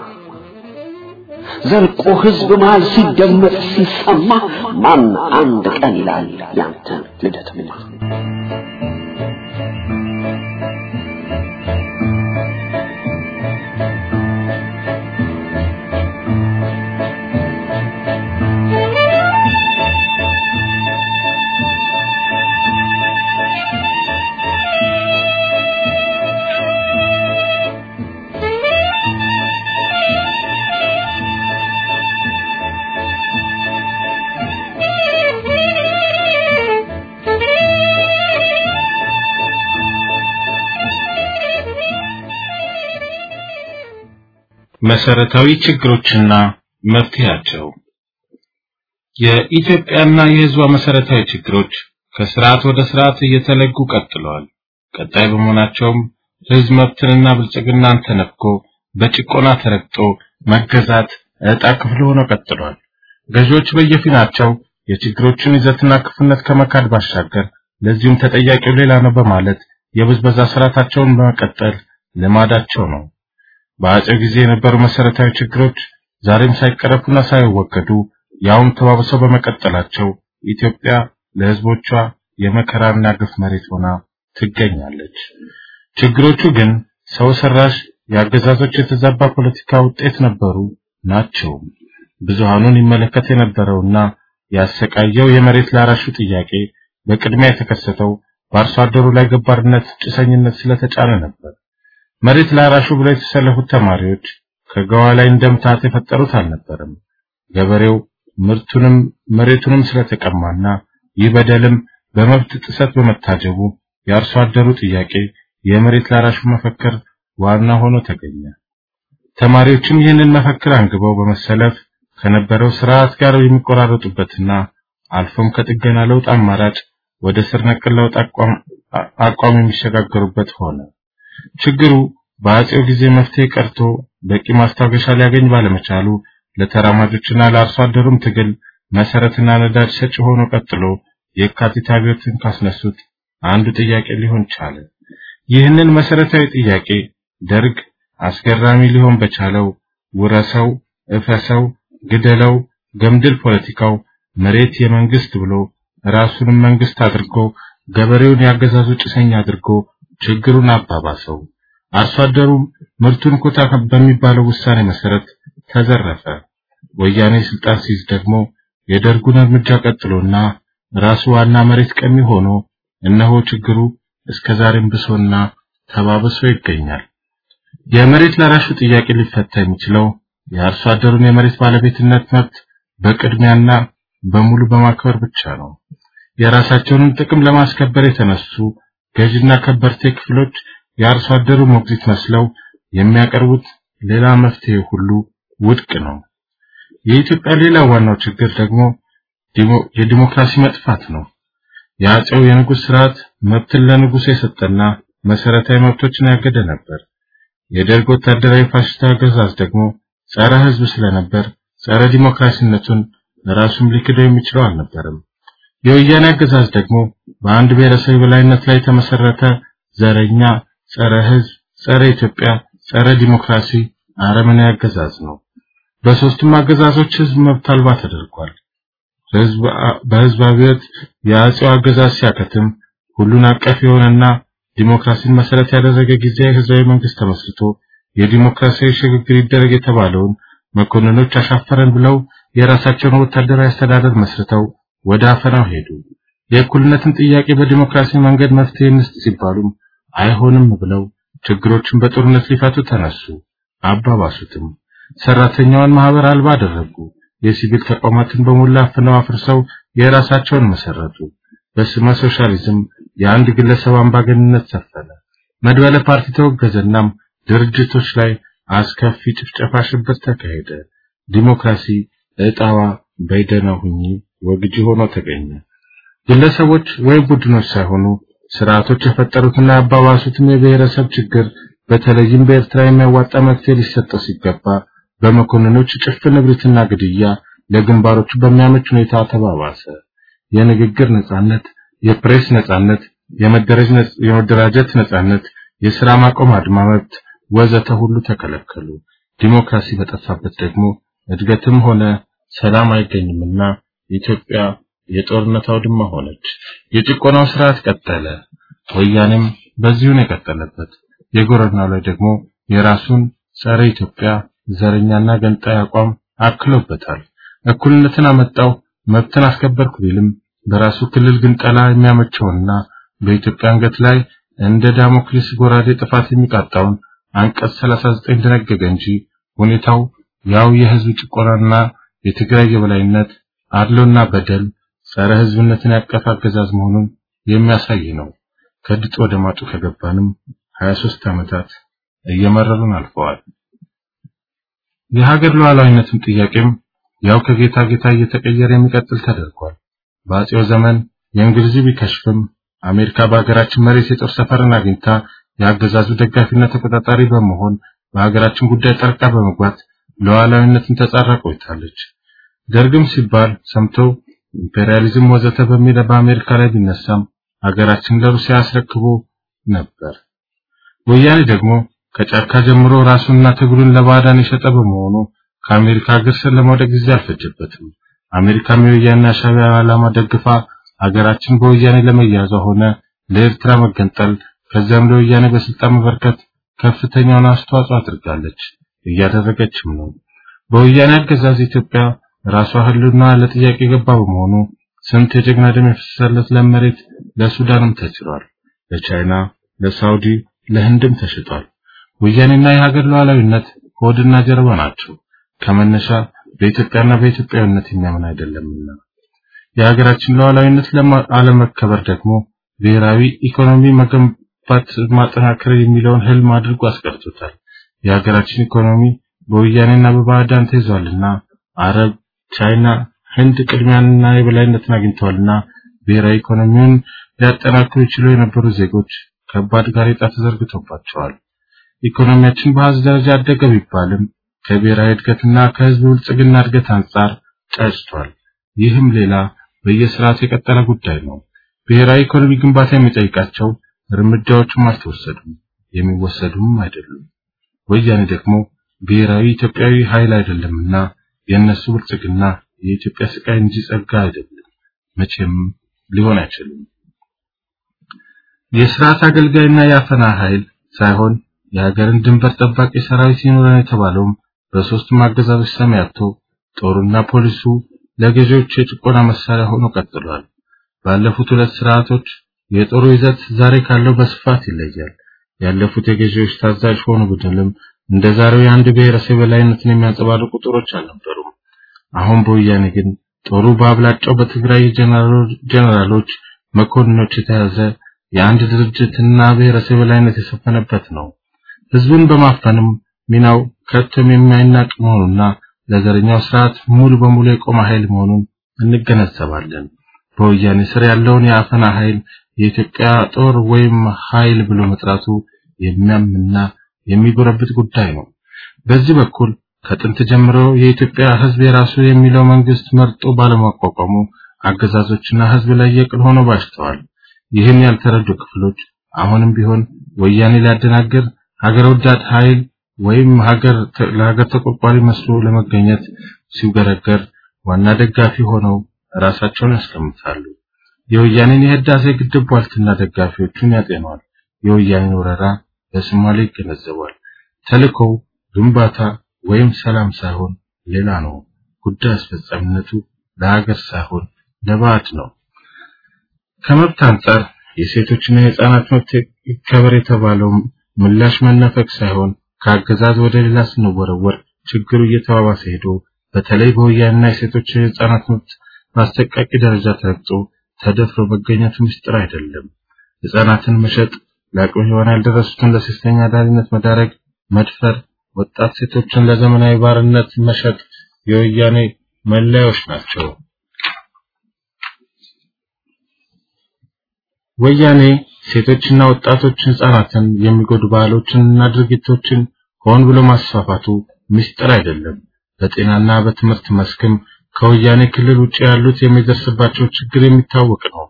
F: ዘልቆ ህዝብ መሃል ሲደመጥ ሲሰማ ማን አንድ ቀን ይላል ያንተ ልደትማ
G: መሰረታዊ ችግሮችና መፍትሄያቸው የኢትዮጵያና የህዝቧ መሰረታዊ ችግሮች ከስርዓት ወደ ስርዓት እየተለጉ ቀጥለዋል። ቀጣይ በመሆናቸውም ህዝብ መብትንና ብልጽግናን ተነፍጎ በጭቆና ተረግጦ መገዛት ዕጣ ክፍል ሆኖ ቀጥሏል። ገዢዎች በየፊናቸው የችግሮችን ይዘትና ክፉነት ከመካድ ባሻገር ለዚህም ተጠያቂው ሌላ ነው በማለት የብዝበዛ ስርዓታቸውን በመቀጠል ልማዳቸው ነው። በአፄው ጊዜ የነበሩ መሰረታዊ ችግሮች ዛሬም ሳይቀረፉና ሳይወገዱ ያውም ተባብሰው በመቀጠላቸው ኢትዮጵያ ለህዝቦቿ የመከራና ግፍ መሬት ሆና ትገኛለች። ችግሮቹ ግን ሰው ሰራሽ ያገዛዞች የተዛባ ፖለቲካ ውጤት ነበሩ ናቸው። ብዙሃኑን ይመለከት የነበረውና ያሰቃየው የመሬት ላራሹ ጥያቄ በቅድሚያ የተከሰተው በአርሶ አደሩ ላይ ገባርነት ጭሰኝነት ስለተጫነ ነበር። መሬት ላራሹ ብለው የተሰለፉት ተማሪዎች ከገዋ ላይ እንደምታት የፈጠሩት አልነበረም። ገበሬው ምርቱንም መሬቱንም ስለተቀማና ይበደልም በመብት ጥሰት በመታጀቡ የአርሶ አደሩ ጥያቄ የመሬት ላራሹ መፈክር ዋና ሆኖ ተገኘ። ተማሪዎችም ይህንን መፈክር አንግበው በመሰለፍ ከነበረው ስርዓት ጋር የሚቆራረጡበትና አልፎም ከጥገና ለውጥ አማራጭ ወደ ስር ነቀል ለውጥ አቋም የሚሸጋገሩበት ሆነ። ችግሩ በአፄው ጊዜ መፍትሄ ቀርቶ በቂ ማስታገሻ ሊያገኝ ባለመቻሉ ለተራማጆችና ለአርሶ አደሩም ትግል መሰረትና ነዳጅ ሰጪ ሆኖ ቀጥሎ የካቲት አብዮትን ካስነሱት አንዱ ጥያቄ ሊሆን ቻለ። ይህንን መሰረታዊ ጥያቄ ደርግ አስገራሚ ሊሆን በቻለው ውረሰው፣ እፈሰው፣ ግደለው፣ ገምድል ፖለቲካው መሬት የመንግስት ብሎ ራሱን መንግስት አድርጎ ገበሬውን ያገዛዙ ጭሰኛ አድርጎ ችግሩን አባባሰው። አርሶ አደሩ ምርቱን ኮታ በሚባለው ውሳኔ መሰረት ተዘረፈ። ወያኔ ስልጣን ሲይዝ ደግሞ የደርጉን እርምጃ ቀጥሎና ራሱ ዋና መሬት ቀሚ ሆኖ እነሆ ችግሩ እስከዛሬም ብሶና ተባብሶ ይገኛል። የመሬት ላራሹ ጥያቄ ሊፈታ የሚችለው የአርሶ አደሩን የመሬት ባለቤትነት መብት በቅድሚያና በሙሉ በማክበር ብቻ ነው። የራሳቸውን ጥቅም ለማስከበር የተነሱ ገዥና ከበርቴ ክፍሎች የአርሶ አደሩ ሞግዚት መስለው የሚያቀርቡት ሌላ መፍትሄ ሁሉ ውድቅ ነው። የኢትዮጵያ ሌላ ዋናው ችግር ደግሞ የዲሞክራሲ መጥፋት ነው። የአጼው የንጉስ ስርዓት መብትን ለንጉስ የሰጠና መሰረታዊ መብቶችን ያገደ ነበር። የደርግ ወታደራዊ ፋሽስት አገዛዝ ደግሞ ጸረ ህዝብ ስለነበር ጸረ ዲሞክራሲነቱን ራሱም ሊክደው የሚችለው አልነበረም። የወያኔ አገዛዝ ደግሞ በአንድ ብሔረሰብ በላይነት ላይ ተመሰረተ ዘረኛ፣ ጸረ ህዝብ፣ ጸረ ኢትዮጵያ፣ ጸረ ዲሞክራሲ አረመኔ አገዛዝ ነው። በሶስቱም አገዛዞች ህዝብ መብት አልባ ተደርጓል። በህዝብ አብዮት የአጼው አገዛዝ ሲያከትም ሁሉን አቀፍ የሆነና ዲሞክራሲን መሰረት ያደረገ ጊዜያዊ ህዝባዊ መንግስት ተመስርቶ የዲሞክራሲያዊ ሽግግር ይደረግ የተባለውን መኮንኖች አሻፈረን ብለው የራሳቸውን ወታደራዊ አስተዳደር መስርተው ወደ አፈናው ሄዱ። የእኩልነትን ጥያቄ በዲሞክራሲ መንገድ መፍትሄ እንስጥ ሲባሉም አይሆንም ብለው ችግሮችን በጦርነት ሊፈቱ ተነሱ። አባባሱትም። ሰራተኛውን ማህበር አልባ አደረጉ። የሲቪል ተቋማትን በሞላ አፍነው አፍርሰው የራሳቸውን መሰረቱ። በስመ ሶሻሊዝም የአንድ ግለሰብ አምባገነንነት ሰፈነ። መድበለ ፓርቲ ተወገዘናም ድርጅቶች ላይ አስከፊ ጭፍጨፋ ሽብር ተካሄደ። ዲሞክራሲ እጣዋ በይደና ሁኚ ወግጂ ሆኖ ተገኘ። ግለሰቦች ወይ ቡድኖች ሳይሆኑ ስርዓቶች የፈጠሩትና ያባባሱትም የብሔረሰብ ችግር በተለይም በኤርትራ የሚያዋጣ መፍትሄ ሊሰጠው ሲገባ በመኮንኖች ጭፍን ንብረትና ግድያ ለግንባሮቹ በሚያመች ሁኔታ ተባባሰ። የንግግር ነጻነት፣ የፕሬስ ነጻነት፣ የመደራጀት ነጻነት፣ የሥራ ማቆም አድማ መብት ወዘተ ሁሉ ተከለከሉ። ዲሞክራሲ በጠፋበት ደግሞ እድገትም ሆነ ሰላም አይገኝምና ኢትዮጵያ የጦርነት አውድማ ሆነች። የጭቆናው ስርዓት ቀጠለ። ወያኔም በዚሁ ነው የቀጠለበት። የጎረናው ላይ ደግሞ የራሱን ጸረ ኢትዮጵያ ዘረኛና ገንጣይ አቋም አክሎበታል። እኩልነትን አመጣው መብትን አስከበርኩ ቢልም በራሱ ክልል ግን ጠላ የሚያመቸውና በኢትዮጵያ አንገት ላይ እንደ ዳሞክሊስ ጎራዴ ጥፋት የሚቃጣውን አንቀጽ 39 ደነገገ እንጂ ሁኔታው ያው የህዝብ ጭቆናና የትግራይ የበላይነት አድሎና በደል ጸረ ህዝብነትን ያቀፈ አገዛዝ መሆኑን የሚያሳይ ነው። ከድጥ ወደ ማጡ ከገባንም 23 ዓመታት እየመረሩን አልፈዋል። የሀገር ሉዓላዊነትን ጥያቄም ያው ከጌታ እየተቀየረ የሚቀጥል ተደርጓል። በአጼው ዘመን የእንግሊዝ ቢከሽፍም አሜሪካ በሀገራችን መሬት የጦር ሰፈርን አግኝታ የአገዛዙ ደጋፊና ተቆጣጣሪ በመሆን በሀገራችን ጉዳይ ጣልቃ በመግባት ሉዓላዊነትን ተጻራ ቆይታለች። ደርግም ሲባል ሰምተው ኢምፔሪያሊዝም ወዘተ በሚል በአሜሪካ ላይ ቢነሳም ሀገራችን ለሩሲያ አስረክቦ ነበር። ወያኔ ደግሞ ከጫካ ጀምሮ ራሱንና ትግሉን ለባዕዳን የሸጠ በመሆኑ ከአሜሪካ ሀገር ስር ለመውደቅ ጊዜ አልፈጀበትም። አሜሪካም የወያኔ ሻዕቢያ ዓላማ ደግፋ ሀገራችን በወያኔ ለመያዟ ሆነ ለኤርትራ መገንጠል ከዚያም ለወያኔ በስልጣን መበርከት ከፍተኛውን አስተዋጽኦ አድርጋለች፣ እያደረገችም ነው። በወያኔ አገዛዝ ኢትዮጵያ ራሷ ህልውና ለጥያቄ ገባ በመሆኑ ስንት የጀግና ደም የፈሰሰለት ለመሬት ለሱዳንም ተችሏል፣ ለቻይና፣ ለሳውዲ፣ ለህንድም ተሽጧል። ወያኔና የሀገር ሉዓላዊነት ሆድና ጀርባ ናቸው። ከመነሻ በኢትዮጵያና በኢትዮጵያዊነት የሚያምን አይደለምና የሀገራችን ሉዓላዊነት ለማለመከበር ደግሞ ብሔራዊ ኢኮኖሚ መገንባት ማጠናከር የሚለውን ህልም አድርጎ አስቀርቶታል። የሀገራችን ኢኮኖሚ በወያኔና በባዕዳን ተይዟልና አረብ፣ ቻይና፣ ህንድ ቅድሚያንና የበላይነትን አግኝተዋልና ብሔራዊ ኢኮኖሚውን ሊያጠናክሩ ይችሉ የነበሩ ዜጎች ከባድ ጋሬጣ ተዘርግቶባቸዋል። ኢኮኖሚያችን በአሃዝ ደረጃ አደገ ቢባልም ከብሔራዊ እድገትና ከህዝብ ብልጽግና እድገት አንጻር ጨጭቷል። ይህም ሌላ በየስርዓቱ የቀጠለ ጉዳይ ነው። ብሔራዊ ኢኮኖሚ ግንባታ የሚጠይቃቸው እርምጃዎችም አልተወሰዱም፣ የሚወሰዱም አይደሉም። ወያኔ ደግሞ ብሔራዊ ኢትዮጵያዊ ኃይል አይደለምና የነሱ ብልጽግና የኢትዮጵያ ስቃይ እንጂ ጸጋ አይደለም፣ መቼም ሊሆን አይችልም። የሥርዓት አገልጋይና ያፈና ኃይል ሳይሆን የሀገርን ድንበር ጠባቂ ሰራዊት ይኖረን የተባለውም በሶስቱም አገዛዞች ሰማያቶ ጦሩና ፖሊሱ ለገዢዎች የጭቆና መሳሪያ ሆኖ ቀጥሏል። ባለፉት ሁለት ስርዓቶች የጦሩ ይዘት ዛሬ ካለው በስፋት ይለያል። ያለፉት የገዢዎች ታዛዥ ሆኖ ቢደልም እንደዛሬው የአንድ ብሔረሰብ በላይነትን የሚያንጸባርቁ ጦሮች አልነበሩም። አሁን በወያኔ ግን ጦሩ በአብላጫው በትግራይ ጀነራሎች መኮንኖች የተያዘ የአንድ ድርጅትና ብሔረሰብ በላይነት የሰፈነበት ነው። ህዝብን በማፈንም ሚናው ከቶም የማይናቅ መሆኑና ለዘረኛው ስርዓት ሙሉ በሙሉ የቆመ ኃይል መሆኑን እንገነዘባለን። በወያኔ ስር ያለውን የአፈና ኃይል የኢትዮጵያ ጦር ወይም ኃይል ብሎ መጥራቱ የሚያምንና የሚጎረብት ጉዳይ ነው። በዚህ በኩል ከጥንት ጀምሮ የኢትዮጵያ ህዝብ የራሱ የሚለው መንግስት መርጦ ባለማቋቋሙ አገዛዞችና ህዝብ ላይ የቅል ሆኖ ባሽተዋል። ይህን ያልተረዱ ክፍሎች አሁንም ቢሆን ወያኔ ሊያደናግር ሀገር ወዳድ ኃይል ወይም ለሀገር ተቆርቋሪ መስሎ ለመገኘት ሲውገረገር ዋና ደጋፊ ሆነው ራሳቸውን ያስቀምጣሉ። የወያኔን የህዳሴ ግድብ ዋልትና ደጋፊዎቹን ያጤኗል። የወያኔን ወረራ በሶማሌ ይገነዘባል። ተልእኮው ግንባታ ወይም ሰላም ሳይሆን ሌላ ነው። ጉዳይ አስፈጻሚነቱ ለሀገር ሳይሆን ለባዕድ ነው። ከመብት አንጻር የሴቶችና የህፃናት መብት ይከበር የተባለው ምላሽ መነፈቅ ሳይሆን ከአገዛዝ ወደ ሌላ ስንወረወር ችግሩ እየተባባሰ ሄዶ በተለይ በወያኔና የሴቶች የህፃናት መብት በአሰቃቂ ደረጃ ተረግጦ ተደፍሮ መገኘቱ ምስጢር አይደለም። ህፃናትን መሸጥ፣ ለአቅመ ሔዋን ያልደረሱትን ለሴተኛ አዳሪነት መዳረግ፣ መድፈር፣ ወጣት ሴቶችን ለዘመናዊ ባርነት መሸጥ የወያኔ መለያዎች ናቸው። ወያኔ ሴቶችና ወጣቶችን ህፃናትን የሚጎዱ ባህሎችንና ድርጊቶችን ሆን ብሎ ማስፋፋቱ ምስጢር አይደለም። በጤናና በትምህርት መስክም ከወያኔ ክልል ውጪ ያሉት የሚደርስባቸው ችግር የሚታወቅ ነው።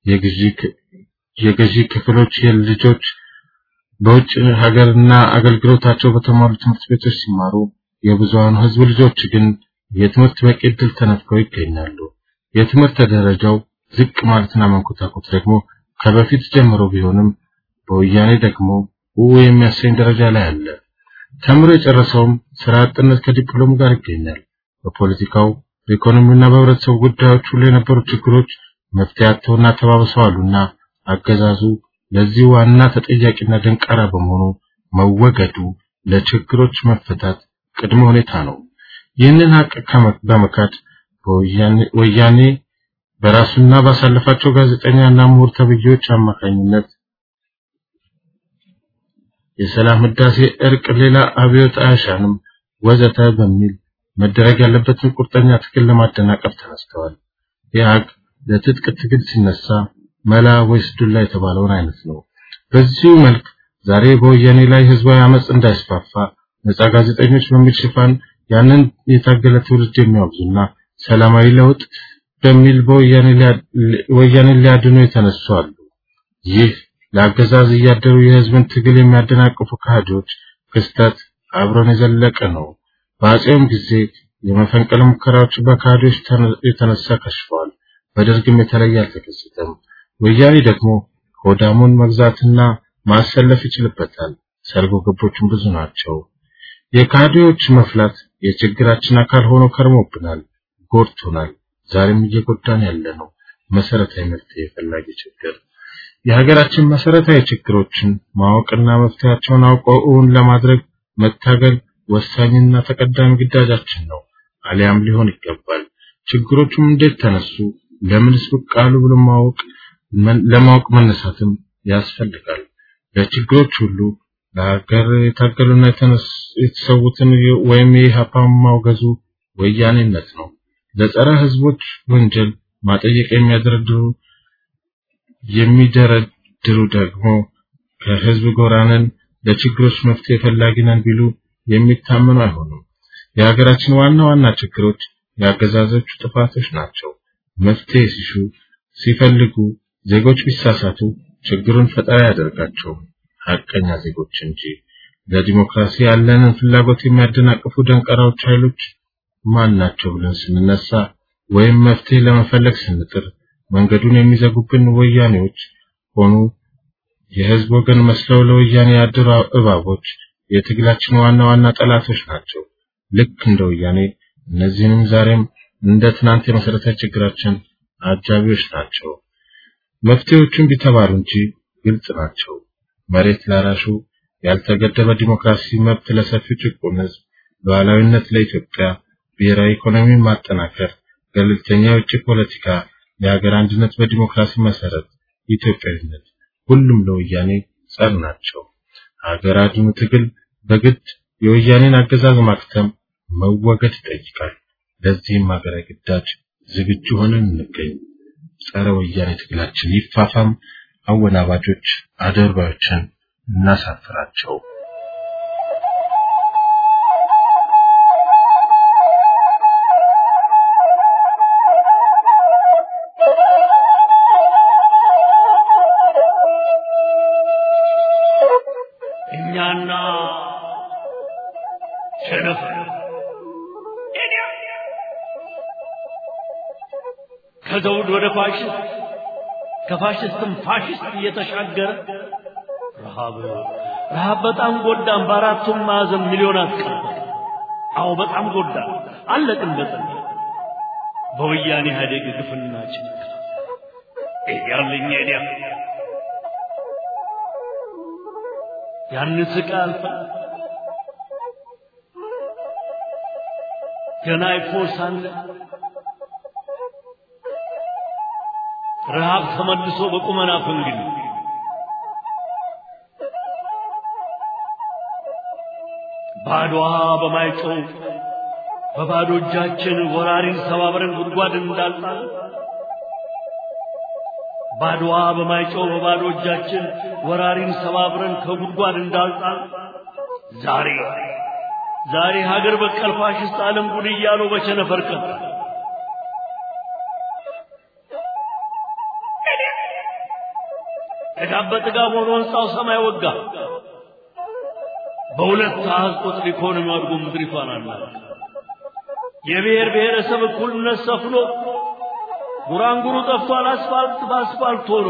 G: የገዢ ክፍሎች የልጆች በውጭ ሀገርና አገልግሎታቸው በተሟሉ ትምህርት ቤቶች ሲማሩ የብዙሃኑ ህዝብ ልጆች ግን የትምህርት በቂ ዕድል ተነፍገው ይገኛሉ። የትምህርት ደረጃው ዝቅ ማለትና መንኮታኮት ደግሞ ከበፊት ጀምሮ ቢሆንም በወያኔ ደግሞ የሚያሰኝ ደረጃ ላይ አለ። ተምሮ የጨረሰውም ስራ አጥነት ከዲፕሎም ጋር ይገኛል። በፖለቲካው በኢኮኖሚውና በህብረተሰቡ ጉዳዮች ሁሉ የነበሩ ችግሮች መፍትሄ አጥተውና ተባብሰዋልና አገዛዙ ለዚህ ዋና ተጠያቂና ደንቃራ በመሆኑ መወገዱ ለችግሮች መፈታት ቅድመ ሁኔታ ነው። ይህንን ሀቅ በመካድ ወያኔ በራሱና ባሳለፋቸው ጋዜጠኛና ምሁር ተብዬዎች አማካኝነት የሰላም ህዳሴ እርቅ ሌላ አብዮት አያሻንም ወዘተ በሚል መደረግ ያለበትን ቁርጠኛ ትግል ለማደናቀፍ ተነስተዋል። ያግ ለትጥቅ ትግል ሲነሳ መላ ወይስ ዱላ የተባለውን አይነት ነው። በዚህ መልክ ዛሬ በወያኔ ላይ ህዝባዊ አመጽ እንዳይስፋፋ ነፃ ጋዜጠኞች በሚል ሽፋን ያንን የታገለ ትውልድ የሚያወግዙና ሰላማዊ ለውጥ በሚል ወያኔ ሊያድኑ የተነሱ አሉ። ይህ ለአገዛዝ እያደሩ የህዝብን ትግል የሚያደናቅፉ ካህዶች ክስተት አብሮን የዘለቀ ነው። በአጼውም ጊዜ የመፈንቅለ ሙከራዎች በካህዶች የተነሳ ከሽፈዋል። በደርግም የተለየ አልተከሰተም። ወያኔ ደግሞ ሆዳሙን መግዛትና ማሰለፍ ይችልበታል። ሰርጎ ገቦችም ብዙ ናቸው። የካህዶች መፍላት የችግራችን አካል ሆኖ ከርሞብናል፣ ጎድቶናል። ዛሬም እየጎዳን ያለ ነው። መሰረታዊ መፍትሄ ፈላጊ ችግር የሀገራችን መሰረታዊ ችግሮችን ማወቅና መፍትሄያቸውን አውቀውን ለማድረግ መታገል ወሳኝና ተቀዳሚ ግዳጃችን ነው። አሊያም ሊሆን ይገባል። ችግሮቹም እንዴት ተነሱ፣ ለምንስ በቃሉ ብሎ ለማወቅ መነሳትም ያስፈልጋል። ለችግሮች ሁሉ ለሀገር የታገሉና የተሰዉትን ወይም የኢህአፓን ማውገዙ ወያኔነት ነው። ለጸረ ህዝቦች ወንጀል ማጠየቅ የሚደረድሩ ደግሞ ከህዝብ ጎራነን ለችግሮች መፍትሄ ፈላጊ ነን ቢሉ የሚታመኑ አይሆኑም። የሀገራችን ዋና ችግሮች የአገዛዞቹ ጥፋቶች ናቸው። መፍትሄ ሲፈልጉ ዜጎች ቢሳሳቱ ችግሩን ፈጣሪ ያደርጋቸው ሐቀኛ ዜጎች እንጂ ለዲሞክራሲ ያለንን ፍላጎት የሚያደናቅፉ ደንቀራዎች ኃይሎች ማን ናቸው ብለን ስንነሳ ወይም መፍትሄ ለመፈለግ ስንጥር መንገዱን የሚዘጉብን ወያኔዎች ሆኑ የህዝብ ወገን መስለው ለወያኔ ያደሩ እባቦች የትግላችን ዋና ጠላቶች ናቸው። ልክ እንደ ወያኔ እነዚህንም ዛሬም እንደ ትናንት የመሰረታዊ ችግራችን አጃቢዎች ናቸው። መፍትሄዎቹን ቢተባሉ እንጂ ግልጽ ናቸው። መሬት ላራሹ ያልተገደበ ዲሞክራሲ መብት ለሰፊው ጭቁን ህዝብ፣ ሉዓላዊነት ለኢትዮጵያ፣ ብሔራዊ ኢኮኖሚ ማጠናከር፣ ገለልተኛ የውጭ ፖለቲካ፣ የሀገር አንድነት በዲሞክራሲ መሰረት፣ ኢትዮጵያዊነት ሁሉም ለወያኔ ጸር ናቸው። ሀገር አድኑ ትግል በግድ የወያኔን አገዛዝ ማክተም መወገድ ይጠይቃል። ለዚህም ሀገራዊ ግዳጅ ዝግጁ ሆነን እንገኝ። ጸረ ወያኔ ትግላችን ይፋፋም። አወናባጆች አደርባዮችን እናሳፍራቸው።
H: እኛና ሸነፍ ከዘውድ ወደ ፋሽስት ከፋሽስትም ፋሽስት እየተሻገረ ረሃብ በጣም ጎዳን። በአራቱም ማዕዘን ሚሊዮናት ቀረ። አዎ በጣም ጎዳን። አለቅን በጠን በወያኔ ኢህአዴግ ግፍና ጭንቅ ያለኝ አይዲያ ያን ስቃል ገና ይፎሳል ረሃብ ተመልሶ በቁመና ፈንግል ባዶዋ በማይጮው በባዶ እጃችን ወራሪን ሰባብረን ጉድጓድ እንዳልጣል ባዶዋ በማይጮው በባዶ እጃችን ወራሪን ሰባብረን ከጉድጓድ እንዳልጣል ዛሬ ሀገር በቀል ፋሽስት ዓለም ጉድ እያሉ በቸነፈር ቀን ጥጋብ ሆኖ ሕንጻው ሰማይ ወጋ። በሁለት አሃዝ ቁጥር ኢኮኖሚው አድጎ ምድሪቷን አናለ። የብሔር ብሔረሰብ እኩልነት ሰፍኖ ጉራንጉሩ ጠፍቷል። አስፋልት በአስፋልት ሆኖ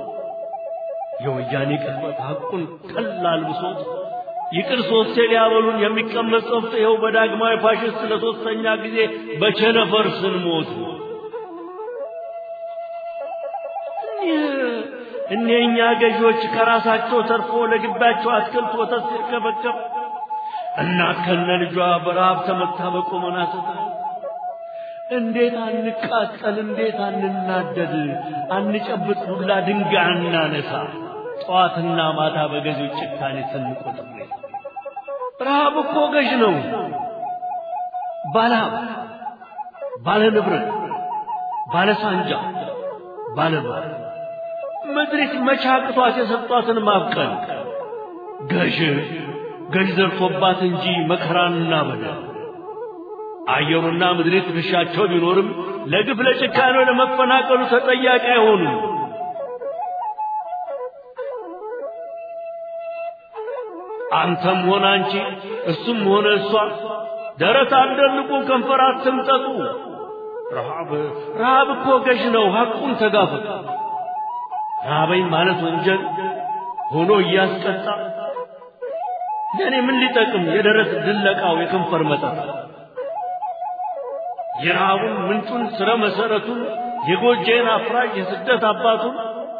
H: የወያኔ ቅጥፈት ሐቁን ቀላል ብሶት ይቅር ሶስቴ ሊያበሉን የሚቀመጥ ጸፍት ይኸው በዳግማዊ ፋሽስት ለሶስተኛ ጊዜ በቸነፈር ስንሞት እነኛ ገዢዎች ከራሳቸው ተርፎ ለግባቸው አትክልት ወተት ሲርከበከብ እናት ከነ ልጇ በረሃብ ተመታ በቁመና እንዴት አንቃጠል፣ እንዴት አንናደድ፣ አንጨብጥ ዱላ ድንጋይ እናነሳ ጠዋትና ማታ በገዢዎች ጭካኔ ስንቆጥር ረሃብ እኮ ገዥ ነው። ባለ ንብረት ባለ ሳንጃ ባለ ምድሪት መቻቅቷት የሰጧትን ማብቀል ገዥ ዘርቶባት እንጂ መከራንና በደል አየሩና ምድሪት ድርሻቸው ቢኖርም ለግፍ ለጭካኔ ለመፈናቀሉ ተጠያቂ አይሆኑም። አንተም ሆነ አንቺ እሱም ሆነ እሷ ደረት አትደልቁ፣ ከንፈር አትምጠጡ። ረሃብ እኮ ገዥ ነው። ሐቁን ተጋፈጡ። ረሃበኝ ማለት ወንጀል ሆኖ እያስቀጣ ለኔ ምን ሊጠቅም የደረት ድለቃው የከንፈር መጠጥ? የረሃቡን ምንጩን ስረ መሰረቱን የጎጄን አፍራሽ የስደት አባቱን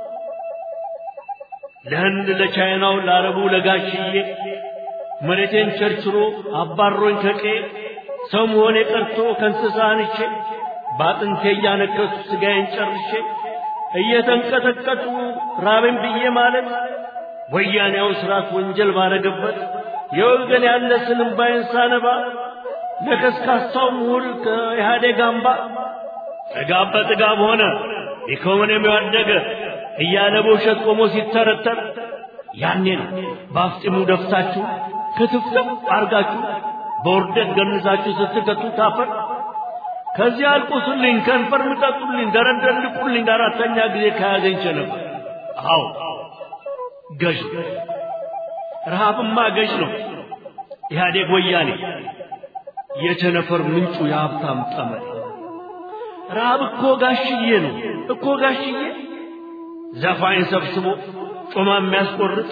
H: ለህንድ ለቻይናው ለአረቡ ለጋሽዬ መሬቴን ቸርችሮ አባሮኝ ከቄ ሰው መሆኔ ቀርቶ ከእንስሳ አንቼ ባጥንቴ እያነከሱ ስጋዬን ጨርሼ እየተንቀጠቀጡ ራበኝ ብዬ ማለት ወያኔው ስራት ወንጀል ባረገበት የወገን ያለ ስንባይን ሳነባ ለከስካሳው ምሁር ከኢህአዴግ አምባ ጥጋብ በጥጋብ ሆነ ኢኮኖሚው ያደገ እያለ በውሸት ቆሞ ሲተረተር ያኔ ነው በአፍጢሙ ደፍታችሁ ክትፍትፍ አርጋችሁ በውርደት ገንዛችሁ ስትከቱ ታፈር። ከዚህ አልቁስልኝ፣ ከንፈር ምጠጡልኝ፣ ደረደልቁልኝ አራተኛ ጊዜ ከያዘኝ ነበር። አዎ ገዥ ረሃብማ ገዥ ነው ኢህአዴግ ወያኔ የቸነፈር ምንጩ የሀብታም ጠመኔ ረሃብ እኮ ጋሽዬ ነው እኮ ጋሽዬ ዘፋኝ ሰብስቦ ጮማ የሚያስቆርጥ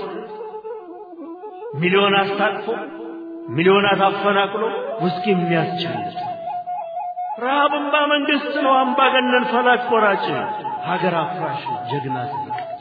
H: ሚሊዮን አስታቅፎ ሚሊዮናት አፈናቅሎ ውስኪ የሚያስጨልጥ ረሃብማ መንግስት ነው አምባገነን ፈላጭ ቆራጭ ሀገር አፍራሽ ጀግና ሲቀጭ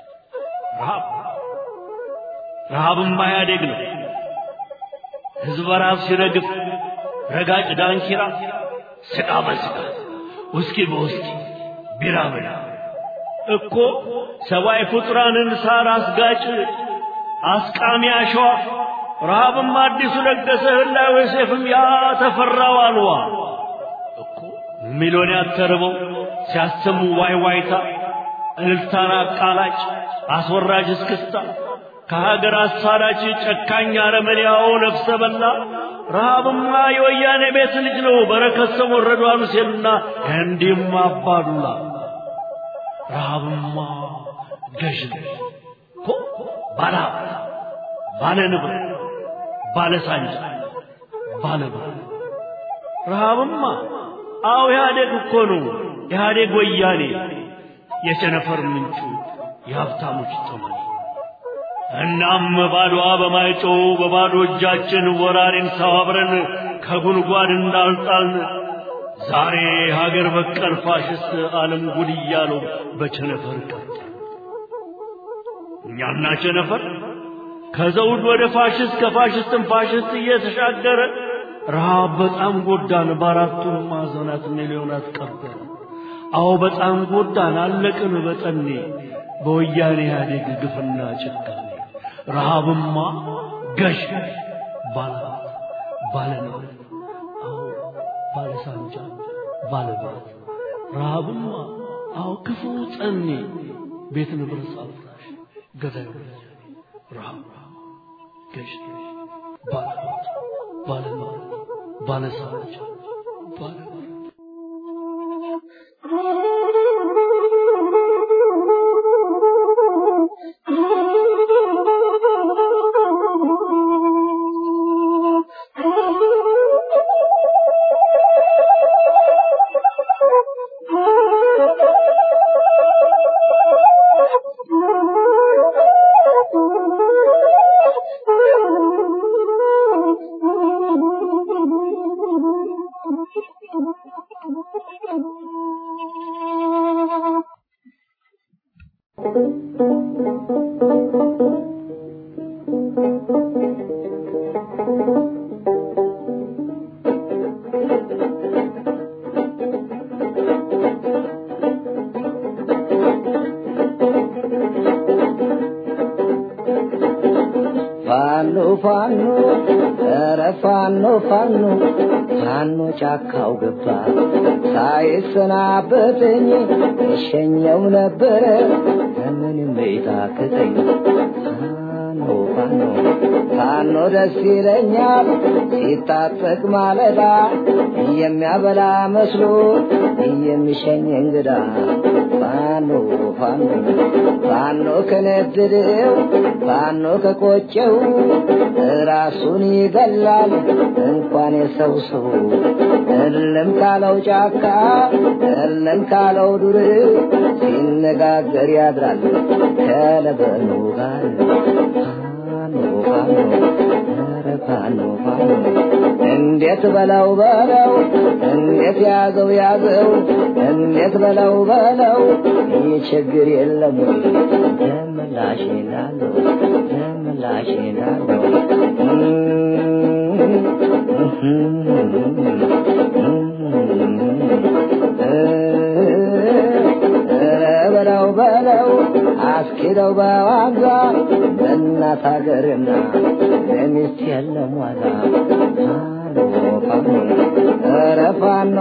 H: ረሃብማ ኢህአዴግ ነው ህዝብ በረሃብ ሲረግፍ ረጋጭ ዳንኪራ ስጋ በስጋ ውስኪ በውስኪ ቢራ በላ እኮ ሰብአዊ ፍጡራንን ሳር አስጋጭ አስቃሚ አሸዋ ረሃብማ አዲሱ ለገሰ ህላዌ ሴፍም ያ ተፈራው አልዋ እኮ ሚሊዮን ያተርበው ሲያሰሙ ዋይ ዋይታ እልልታና ቃላጭ አስወራጅ እስክስታ ከሀገር አሳዳጅ ጨካኝ አረመኔያው ነፍሰ በላ ረሃብማ የወያኔ ቤት ልጅ ነው በረከት ሰሞን ረዷን ሁሴንና እንዲህም አባዱላ ረሃብማ ገዥ እኮ ባላ ባለ ንብረት ባለ ሳንጃ ባለ ብር ረሃብማ አው ኢህአዴግ እኮ ነው ኢህአዴግ ወያኔ የቸነፈር ምንጩ የሀብታሞች ጠመኔ እናም ባዶዋ በማይጮው በባዶ እጃችን ወራሪን ሰባብረን ከጉልጓድ እንዳልጣልን ዛሬ ሀገር በቀል ፋሽስት ዓለም ጉድ እያለው በቸነፈር ቀጥ እኛና ቸነፈር ከዘውድ ወደ ፋሽስት ከፋሽስትም ፋሽስት እየተሻገረ ረሃብ በጣም ጎዳን በአራቱም ማዕዘናት ሚሊዮናት ቀበረ አዎ በጣም ጎዳን አለቅን በጠኔ በወያኔ ኢህአዴግ ግፍና ጭካኔ ረሃብማ ገዥ ባለ ነው አዎ ባለ ሳንጃ ባለ ብረት ረሃብማ አዎ ክፉ ጠኔ ቤት ንብረት አፍራሽ ገዳይ ረሃብ ገዥ ባለ ነው ባለ ሳንጃ ባለ ፋኖ ጫካው ገባ ሳይሰናበተኝ እሸኘው ነበር ምንም ቤታከተኝ ፋኖ ደስ ይለኛል ሲታጠቅ ማለዳ የሚያበላ መስሎ የሚሸኝ እንግዳ ፋኖ ከነደደው ፋኖ ከቆጨው ራሱን ይገላል እንኳን የሰው ሰው እልም ካለው ጫካ እልም ካለው ዱር ሲነጋገር ያድራል ከለበኑ ጋር ፋኖ እንዴት በለው እንዴት ያዘው እንዴት በለው ይችግር የለም ደምላሽ ናለው በለው አስኪደው በዋጋ በእናት ሀገርና ለሚስት የለም ዋጋ ፋኖ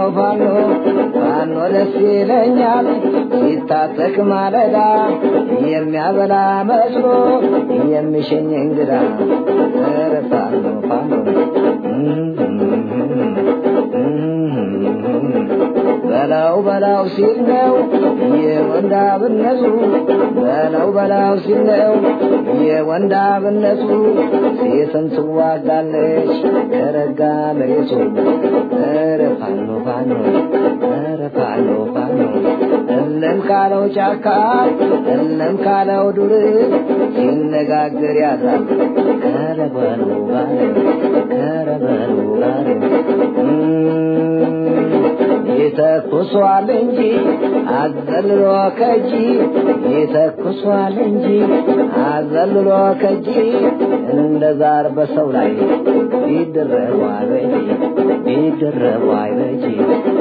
H: ደስ ይለኛል ሲታጠቅ ማለዳ የሚያበላ መስሎ የሚሸኝ እንግዳ ፋኖ በላው ሲል ነው የወንድ
D: የወንዳብነቱ በለው ሲለው የወንዳብነቱ ሴትን ትዋጋለች ከረጋ መሬቱ ኧረ ፋኖ ፋኖ ኧረ ፋኖ ፋኖ እለም ካለው ጫካ እለም ካለው ዱር ሲነጋገር ያድራል ከረበሉ ጋር ይተኩሷል እንጂ አዘልሎ ከጂ ይተኩሷል እንጂ አዘልሎ ከጂ እንደ ዛር በሰው ላይ ይደረቡ አይበጂ